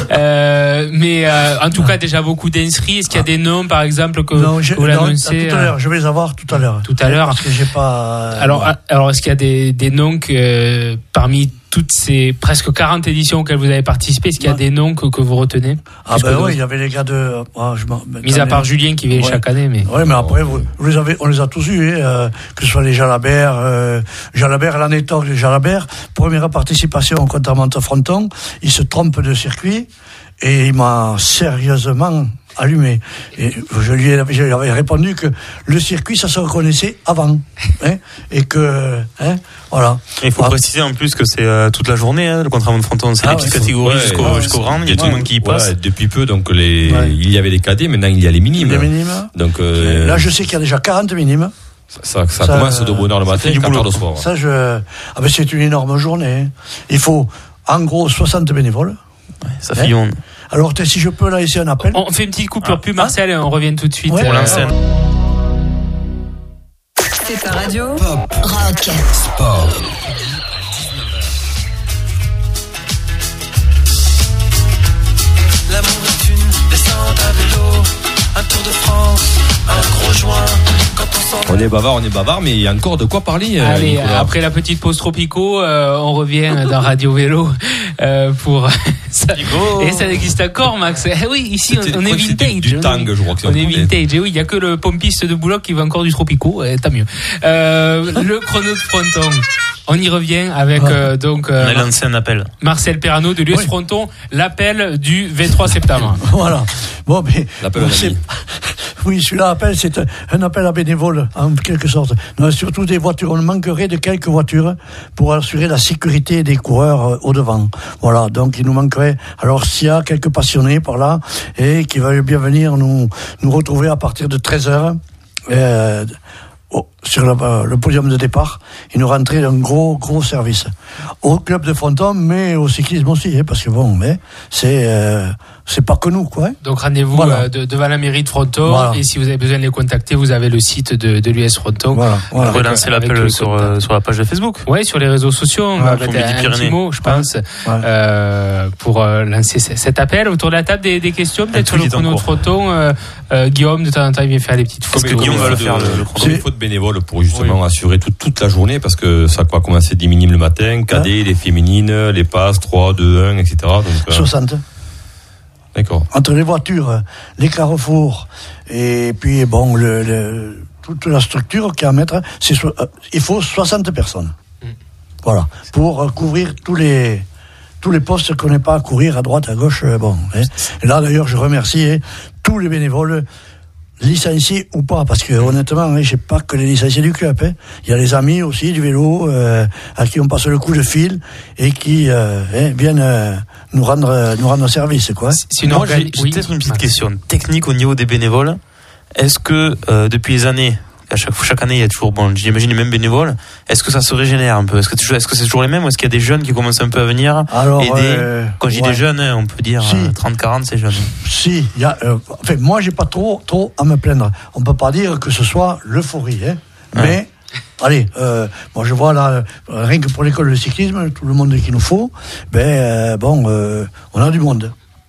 Speaker 2: Mais en tout cas, déjà beaucoup d'inscrits. Est-ce qu'il y a des noms, par exemple, que vous l'annoncez?
Speaker 11: Tout à l'heure. Je vais les avoir tout à l'heure.
Speaker 2: Tout à l'heure.
Speaker 11: Parce que j'ai pas.
Speaker 2: Alors, est-ce qu'il y a des noms parmi toutes ces presque 40 éditions auxquelles vous avez participé, est-ce qu'il y a des noms que vous retenez?
Speaker 11: Il y avait les gars de...
Speaker 2: mis à part Julien qui vient chaque année. Mais
Speaker 11: après, on les a tous eus, que ce soit les Jalabert, l'anecdote de Jalabert, première participation au contre-la-montre Fronton, il se trompe de circuit et il m'a sérieusement allumé. Et j'avais répondu que le circuit, ça se reconnaissait avant. Et que, voilà.
Speaker 5: Il faut préciser en plus que c'est toute la journée, le contre-la-montre Fronton. C'est les petites catégories jusqu'au grand. Il y a tout le monde qui y passe.
Speaker 4: Depuis peu, donc il y avait les cadets, maintenant il y a les minimes.
Speaker 11: Les minimes.
Speaker 4: Donc,
Speaker 11: là, je sais qu'il y a déjà 40 minimes.
Speaker 4: Ça commence de bonne heure le matin et 4 heures le soir.
Speaker 11: C'est une énorme journée. Il faut, en gros, 60 bénévoles.
Speaker 5: Ça fait monde.
Speaker 11: Alors, si je peux laisser un appel.
Speaker 2: On fait une petite coupure pub, Marcel, et on revient tout de suite.
Speaker 5: Pour l'enseigne.
Speaker 12: C'est ta radio.
Speaker 6: Pop, rock, sport.
Speaker 7: L'amour est une descente
Speaker 4: On est bavard, mais il y a encore de quoi parler.
Speaker 2: Allez,
Speaker 4: Nicolas.
Speaker 2: après la petite pause tropico, on revient dans Radio Vélo pour ça. Et ça existe encore, Max. Oui, ici on est vintage.
Speaker 4: Du tang, je crois que c'est.
Speaker 2: On est vintage. Et oui, il y a que le pompiste de Boulogne qui veut encore du tropico. Tant mieux. Le chrono de Fronton. On y revient avec donc.
Speaker 5: On a lancé un appel.
Speaker 2: Marcel Perrano de l'US Fronton, l'appel du 23 septembre.
Speaker 11: Voilà. Bon, mais
Speaker 4: L'appel à l'ami.
Speaker 11: oui, celui-là appel, c'est un appel à bénévoles en quelque sorte. Non, surtout des voitures. On manquerait de quelques voitures pour assurer la sécurité des coureurs au devant. Voilà. Donc il nous manquerait. Alors s'il y a quelques passionnés par là et qui veulent bien venir nous retrouver à partir de 13h. Sur le podium de départ, il nous rentrait d'un gros service au club de Fronton, mais au cyclisme aussi, parce que bon, mais c'est pas que nous, quoi.
Speaker 2: Donc rendez-vous devant la mairie de Fronton, et si vous avez besoin de les contacter, vous avez le site de l'US Fronton.
Speaker 5: On va relancer l'appel sur la page de Facebook.
Speaker 2: Oui, sur les réseaux sociaux, on va mettre un petit mot, je pense, pour lancer cet appel. Autour de la table, des questions, peut-être sur le chrono de Fronton. Guillaume, de temps en temps, il vient faire les petites photos.
Speaker 5: Est-ce que Guillaume va le faire, le chrono?
Speaker 4: Il faut de bénévoles pour justement assurer toute la journée, parce que ça va commencer 10 minimes le matin, cadet, les féminines, les passes, 3, 2, 1, etc. Donc,
Speaker 11: 60.
Speaker 4: D'accord.
Speaker 11: Entre les voitures, les carrefours, et puis bon, toute la structure qu'il y a à mettre, il faut 60 personnes. Voilà. Pour couvrir tous les postes qu'on n'est pas à courir à droite, à gauche. Bon. Et là, d'ailleurs, je remercie tous les bénévoles, licenciés ou pas, parce que honnêtement, j'ai pas que les licenciés du club. Il y a les amis aussi du vélo à qui on passe le coup de fil et qui viennent nous rendre service, quoi.
Speaker 5: Moi, j'ai peut-être une petite question technique au niveau des bénévoles. Est-ce que depuis les années, chaque année, il y a toujours, j'imagine les mêmes bénévoles. Est-ce que ça se régénère un peu? Est-ce que c'est toujours les mêmes, ou est-ce qu'il y a des jeunes qui commencent un peu à venir aider? Quand je dis des jeunes, on peut dire 30-40, c'est jeune.
Speaker 11: Si, il y a. Moi, j'ai pas trop à me plaindre. On peut pas dire que ce soit l'euphorie, mais. Allez, moi je vois là, rien que pour l'école de cyclisme, tout le monde qu'il nous faut, on a du monde.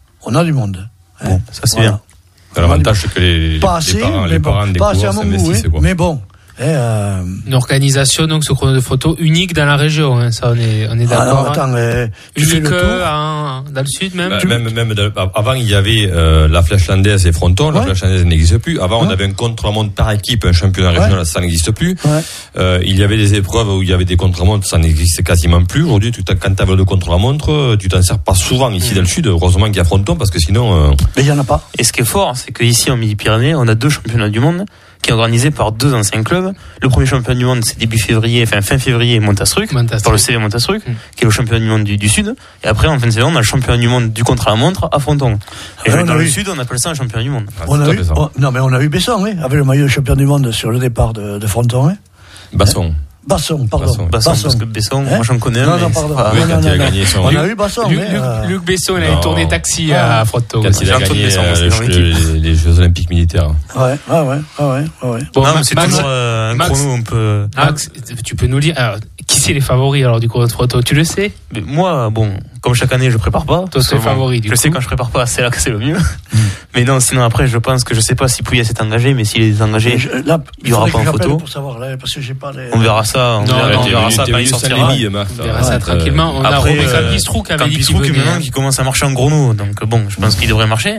Speaker 5: Bon, ça c'est bien.
Speaker 4: L'avantage, c'est que les parents des coureurs s'investissent, quoi.
Speaker 11: Mais bon.
Speaker 2: Une organisation, donc, ce chrono de photo unique dans la région, ça, on est d'accord. Unique dans le sud, même.
Speaker 4: Avant, il y avait la Flèche Landaise et Fronton. La Flèche Landaise n'existe plus. Avant, on avait un contre-la-montre par équipe, un championnat régional, ça n'existe plus. Il y avait des épreuves où il y avait des contre-la-montres, ça n'existe quasiment plus. Aujourd'hui, quand tu as de contre-la-montre, tu t'en sers pas souvent ici dans le sud. Heureusement qu'il y a Fronton, parce que sinon.
Speaker 11: Mais il y en a pas.
Speaker 5: Et ce qui est fort, c'est qu'ici, en Midi-Pyrénées, on a 2 championnats du monde qui est organisé par 2 anciens clubs. Le premier championnat du monde, c'est fin février, Montastruc, par le CV Montastruc, qui est le championnat du monde du Sud. Et après, en fin de saison, on a le championnat du monde du contre-la-montre à Fronton. Et dans le Sud, on appelle ça un championnat du monde.
Speaker 11: On a eu Besson, avec le maillot de champion du monde sur le départ de Fronton. Basson, pardon.
Speaker 5: Parce que Besson, moi j'en connais un.
Speaker 11: Non, pardon. On a eu Basson.
Speaker 2: Luc Besson, il a tourné taxi à Fronton.
Speaker 4: Quand il a gagné les Jeux Olympiques militaires.
Speaker 11: Ouais.
Speaker 5: Bon, c'est toujours un chrono un peu.
Speaker 2: Max, tu peux nous dire, qui c'est les favoris alors du chrono de Fronton? Tu le sais?
Speaker 5: Mais moi, comme chaque année, je prépare pas.
Speaker 2: Toi, c'est les favoris, du coup.
Speaker 5: Je sais quand je prépare pas, c'est là que c'est le mieux. Mais non, sinon après, je pense que je sais pas si Pouillet s'est engagé, mais s'il est engagé, il y aura pas en photo.
Speaker 11: Pour savoir, là, parce que j'ai pas les...
Speaker 5: On verra ça. On verra ça quand il sortira.
Speaker 2: On verra ça tranquillement. On a Robin Campistrou qui avait dit qu'il venait.
Speaker 5: Maintenant, qui commence à marcher en gros nous. Donc je pense qu'il devrait marcher.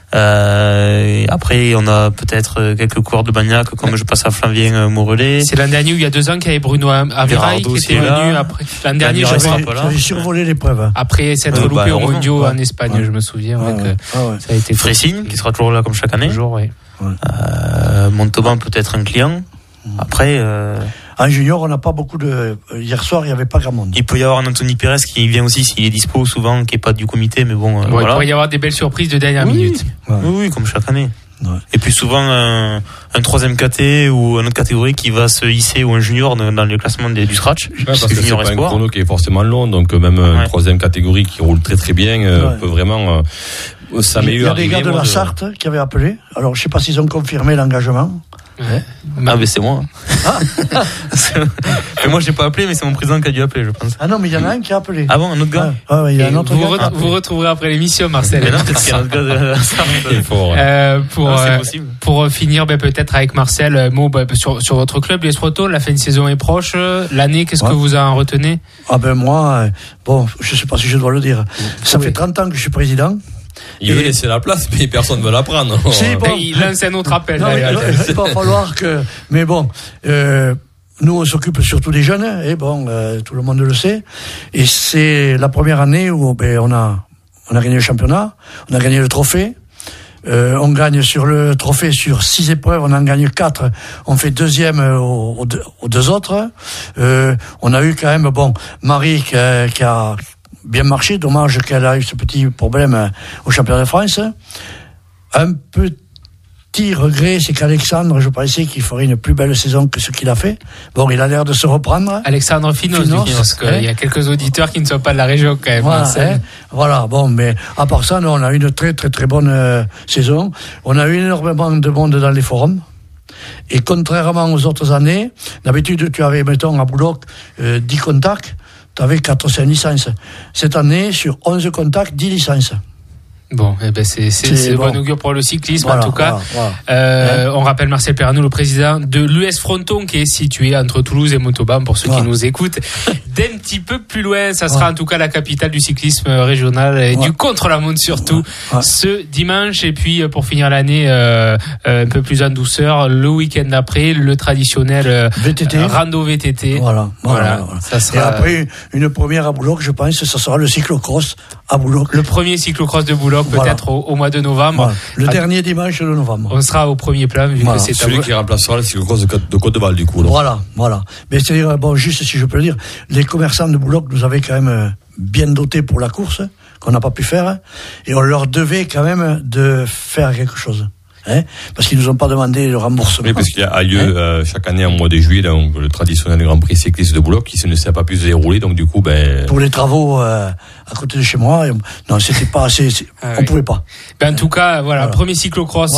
Speaker 5: Après, on a peut-être quelques coureurs de Bagnac, comme je passe à Flavien Morellet.
Speaker 2: C'est l'an dernier où il y a 2 ans qu'il y avait Bruno Avirail qui était venu après. L'an dernier,
Speaker 11: j'avais survolé l'épreuve.
Speaker 2: Après s'être loupé au mondiaux en Espagne, je me souviens. Ça a été
Speaker 5: Fressine, qui sera toujours là comme chaque année.
Speaker 2: Toujours, oui.
Speaker 5: Montauban peut-être un client. Après.
Speaker 11: En junior, on n'a pas beaucoup de. Hier soir, il n'y avait pas grand monde.
Speaker 5: Il peut y avoir un Anthony Pérez qui vient aussi s'il est dispo souvent, qui n'est pas du comité, mais bon.
Speaker 2: Il pourrait y avoir des belles surprises de dernière minute.
Speaker 5: Oui, comme chaque année. Et puis souvent un 3e KT ou une autre catégorie qui va se hisser, ou un junior dans le classement du scratch.
Speaker 4: Parce que c'est pas un chrono qui est forcément long, donc même une 3e catégorie qui roule très très bien peut vraiment.
Speaker 11: Il y a des gars de la Sarthe qui avaient appelé. Alors je ne sais pas s'ils ont confirmé l'engagement.
Speaker 5: Ouais. Ah, mais c'est moi. Mais moi, j'ai pas appelé, mais c'est mon président qui a dû appeler, je pense.
Speaker 11: Ah non, mais il y en a un qui a appelé.
Speaker 5: Ah bon, un autre gars?
Speaker 11: Il y a un autre gars.
Speaker 2: Vous retrouverez après l'émission, Marcel.
Speaker 5: Mais non, peut-être qu'il y a un autre gars
Speaker 2: pour finir, peut-être avec Marcel, sur votre club, les Proto, la fin de saison est proche. L'année, qu'est-ce que vous en retenez?
Speaker 11: Ah ben moi, je sais pas si je dois le dire. Ça fait 30 ans que je suis président.
Speaker 4: Il veut laisser la place, mais personne ne veut la prendre.
Speaker 2: Il lance un autre appel.
Speaker 11: Il va falloir que... Mais bon, nous, on s'occupe surtout des jeunes, et tout le monde le sait. Et c'est la première année où on a gagné le championnat, on a gagné le trophée. On gagne sur le trophée sur 6 épreuves, on en gagne 4. On fait deuxième aux 2 autres. On a eu quand même, Marie qui a bien marché. Dommage qu'elle a eu ce petit problème au championnat de France. Un petit regret, c'est qu'Alexandre, je pensais qu'il ferait une plus belle saison que ce qu'il a fait. Bon, il a l'air de se reprendre.
Speaker 2: Alexandre Finos, parce qu'il y a quelques auditeurs qui ne sont pas de la région quand même.
Speaker 11: Voilà, mais à part ça, nous, on a eu une très très très bonne saison. On a eu énormément de monde dans les forums. Et contrairement aux autres années, d'habitude, tu avais, mettons, à Bouloc, 10 contacts, tu avais 4-5 licences. Cette année, sur 11 contacts, 10 licences.
Speaker 2: Bon, c'est bon augure pour le cyclisme, en tout cas. On rappelle Marcel Perranou, le président de l'US Fronton, qui est situé entre Toulouse et Montauban, pour ceux qui nous écoutent. D'un petit peu plus loin, ça sera en tout cas la capitale du cyclisme régional et du contre-la-montre surtout, ce dimanche. Et puis, pour finir l'année, un peu plus en douceur, le week-end d'après, le traditionnel
Speaker 11: VTT.
Speaker 2: Rando VTT.
Speaker 11: Voilà.
Speaker 2: Ça sera...
Speaker 11: Et après, une première à Bouloc, je pense, ça sera le cyclocross à Bouloc.
Speaker 2: Le premier cyclocross de Bouloc, peut-être au mois de novembre.
Speaker 11: Le dernier dimanche de novembre.
Speaker 2: On sera au premier plan, vu que c'est
Speaker 4: celui qui remplacera le cyclocross de Côte-de-Val, du coup.
Speaker 11: Voilà. Mais c'est-à-dire, juste si je peux le dire, les commerçants de Bouloc nous avaient quand même bien dotés pour la course, qu'on n'a pas pu faire, et on leur devait quand même de faire quelque chose. Parce qu'ils nous ont pas demandé le remboursement.
Speaker 4: Oui, parce qu'il y a lieu chaque année en mois de juillet, donc le traditionnel Grand Prix cycliste de Bouloc qui ne s'est pas pu se dérouler, donc du coup,
Speaker 11: pour les travaux à côté de chez moi, non, c'était pas assez, on pouvait pas.
Speaker 2: En tout cas, voilà. Premier cyclocross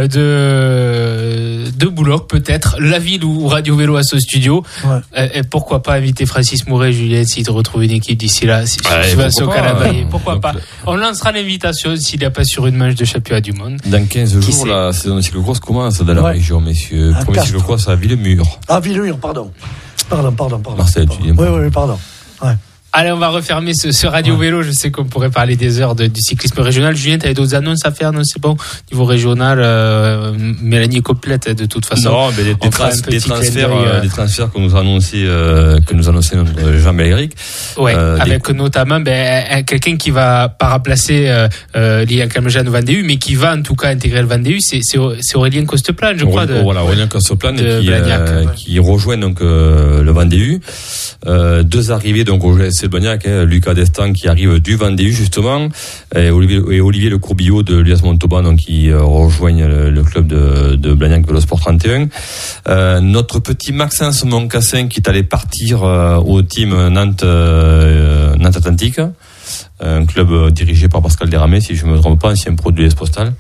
Speaker 2: de Bouloc, peut-être la ville où Radio Vélo a ce studio. Et pourquoi pas inviter Francis Mouret, Juliette, s'il te retrouve une équipe d'ici là, si tu vas au Calabarié, pourquoi pas. On lancera l'invitation s'il n'y a pas sur une manche de championnat du monde.
Speaker 4: Dans 15 jours, la saison de cyclocross commence dans la région, messieurs. Premier cyclocross à Villemur.
Speaker 11: Ah, Villemur, pardon.
Speaker 4: Marcel, tu dis.
Speaker 11: Oui, pardon.
Speaker 2: Allez, on va refermer ce Radio Vélo. Je sais qu'on pourrait parler des heures du cyclisme régional. Julien, tu avais d'autres annonces à faire, non? C'est bon. Niveau régional, Mélanie est complète, de toute façon.
Speaker 4: Non, mais des transferts que nous annonçait notre Jean-Béléric.
Speaker 2: Avec notamment, quelqu'un qui va pas remplacer, Lilian Calmejean au Vendée U, mais qui va, en tout cas, intégrer le Vendée U. C'est Aurélien Costeplan, je crois.
Speaker 4: Aurélien Costeplan, qui rejoint, donc, le Vendée U. 2 arrivées, donc, au GSC Blagnac, Lucas Destin qui arrive du Vendée U justement, et Olivier Le Courbillot de l'US Montauban, donc qui rejoignent le club de Blagnac Vélosport 31. Notre petit Maxence Moncassin qui est allé partir au team Nantes Atlantique, un club dirigé par Pascal Desramais, si je ne me trompe pas, ancien pro de l'US Postal.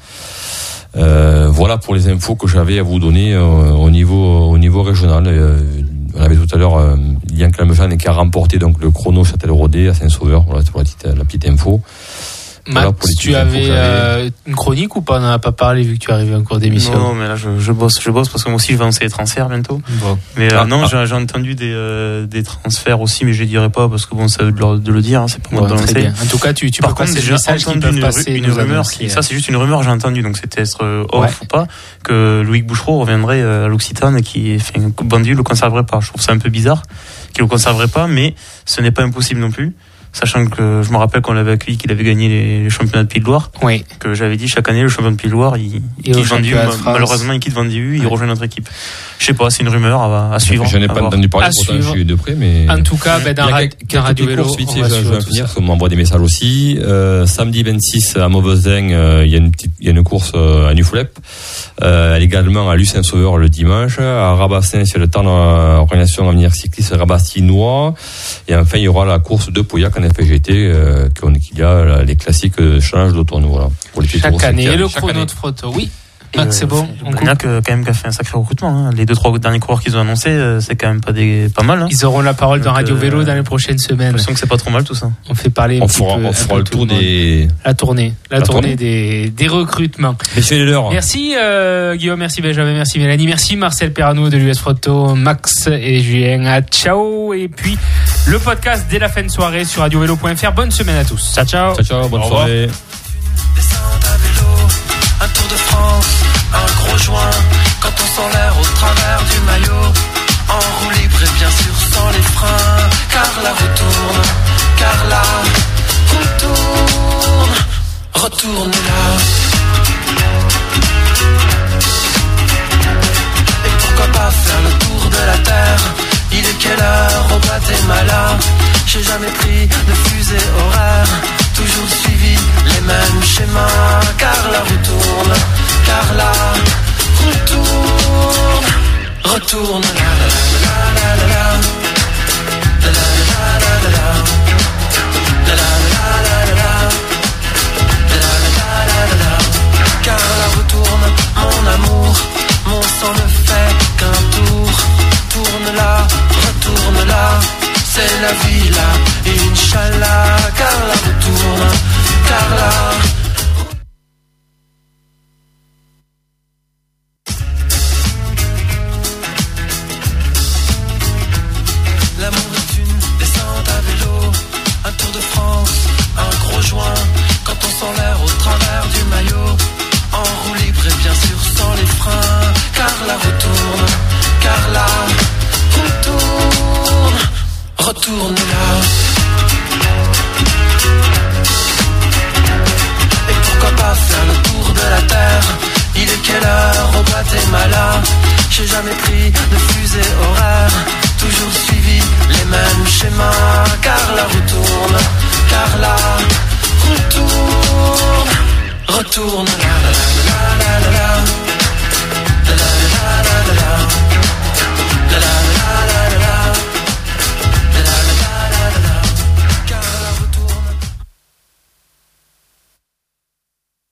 Speaker 4: Voilà pour les infos que j'avais à vous donner au niveau régional. On avait tout à l'heure Lilian Calmejean qui a remporté donc le chrono Châtel-Rodé à Saint-Sauveur. Voilà, c'est pour la petite info.
Speaker 2: Max, tu avais une chronique ou pas? On n'en a pas parlé vu que tu arrives en cours d'émission.
Speaker 5: Non, mais là je bosse parce que moi aussi je vais lancer les transferts bientôt. Bon. Mais j'ai entendu des transferts aussi, mais je les dirai pas parce que c'est de le dire, c'est pas moi de lancer.
Speaker 2: Bien. En tout cas, tu peux passer des messages qui peuvent passer.
Speaker 5: Une rumeur, ça c'est juste une rumeur, j'ai entendu, donc c'était off ou pas, que Loïc Bouchereau reviendrait à l'Occitane, qui fait un Bandit le conserverait pas. Je trouve ça un peu bizarre qu'il le conserverait pas, mais ce n'est pas impossible non plus. Sachant que je me rappelle qu'on l'avait accueilli, qu'il avait gagné les championnats de Pays de Loire. Oui. Que j'avais dit chaque année, le champion de Pays de Loire, il quitte Vendée U. Malheureusement, il quitte Vendée U, il rejoint notre équipe. Je sais pas, c'est une rumeur à suivre.
Speaker 4: Je n'ai pas entendu parler, pourtant je suis de près, mais.
Speaker 2: En tout cas, dans Radio Vélo,
Speaker 4: je vais finir, on m'envoie des messages aussi. Samedi 26 à Mauvesin, il y a une course à Nufolep. Également à Lucin-Sauveur le dimanche. À Rabassin, c'est le temps de l'organisation d'avenir cycliste Rabassinois. Et enfin, il y aura la course de Pauillac en FGT, qu'il y a les classiques challenge d'automne, voilà. Pour les
Speaker 2: chaque année. Et le chrono de Froto, oui. Max, c'est bon.
Speaker 5: Blagnac, quand même, qui a fait un sacré recrutement. Hein. Les 2-3 derniers coureurs qu'ils ont annoncés, c'est quand même pas mal. Hein.
Speaker 2: Ils auront la parole dans Radio Vélo dans les prochaines semaines.
Speaker 5: J'ai l'impression que c'est pas trop mal tout ça.
Speaker 2: On fait parler.
Speaker 4: On fera le tour des.
Speaker 2: La tournée des recrutements. Merci Guillaume, merci Benjamin, merci Mélanie, merci Marcel Perrano de l'US Photo, Max et Julien. Ciao. Et puis le podcast dès la fin de soirée sur radiovélo.fr. Bonne semaine à tous. Ciao.
Speaker 4: Bonne soirée.
Speaker 7: Descente à vélo, un tour de France, un gros joint, quand on sent l'air au travers du maillot, en roue libre et bien sûr sans les freins, car la roue tourne, car la roue tourne, retourne là. Et pourquoi pas faire le tour de la terre? Il est quelle heure au Guatemala? J'ai jamais pris de fusée horaire, toujours suivi les mêmes schémas, car la roue tourne, car la roue tourne, retourne la la la la la la la la la la la la la, car la roue tourne, mon amour, mon sang ne fait qu'un tour, tourne là, retourne là. C'est la vie là, Inch'Allah, car la retourne, car la... L'amour est une descente à vélo, un tour de France, un gros joint, quand on sent l'air au travers du maillot, en roue libre et bien sûr sans les freins, car la retourne, car la retourne. Retourne là. Et pourquoi pas faire le tour de la terre? Il est quelle heure au Guatemala? J'ai jamais pris de fusée horaire, toujours suivi les mêmes schémas, car la roue tourne, car la roue tourne, retourne là la la la la la la.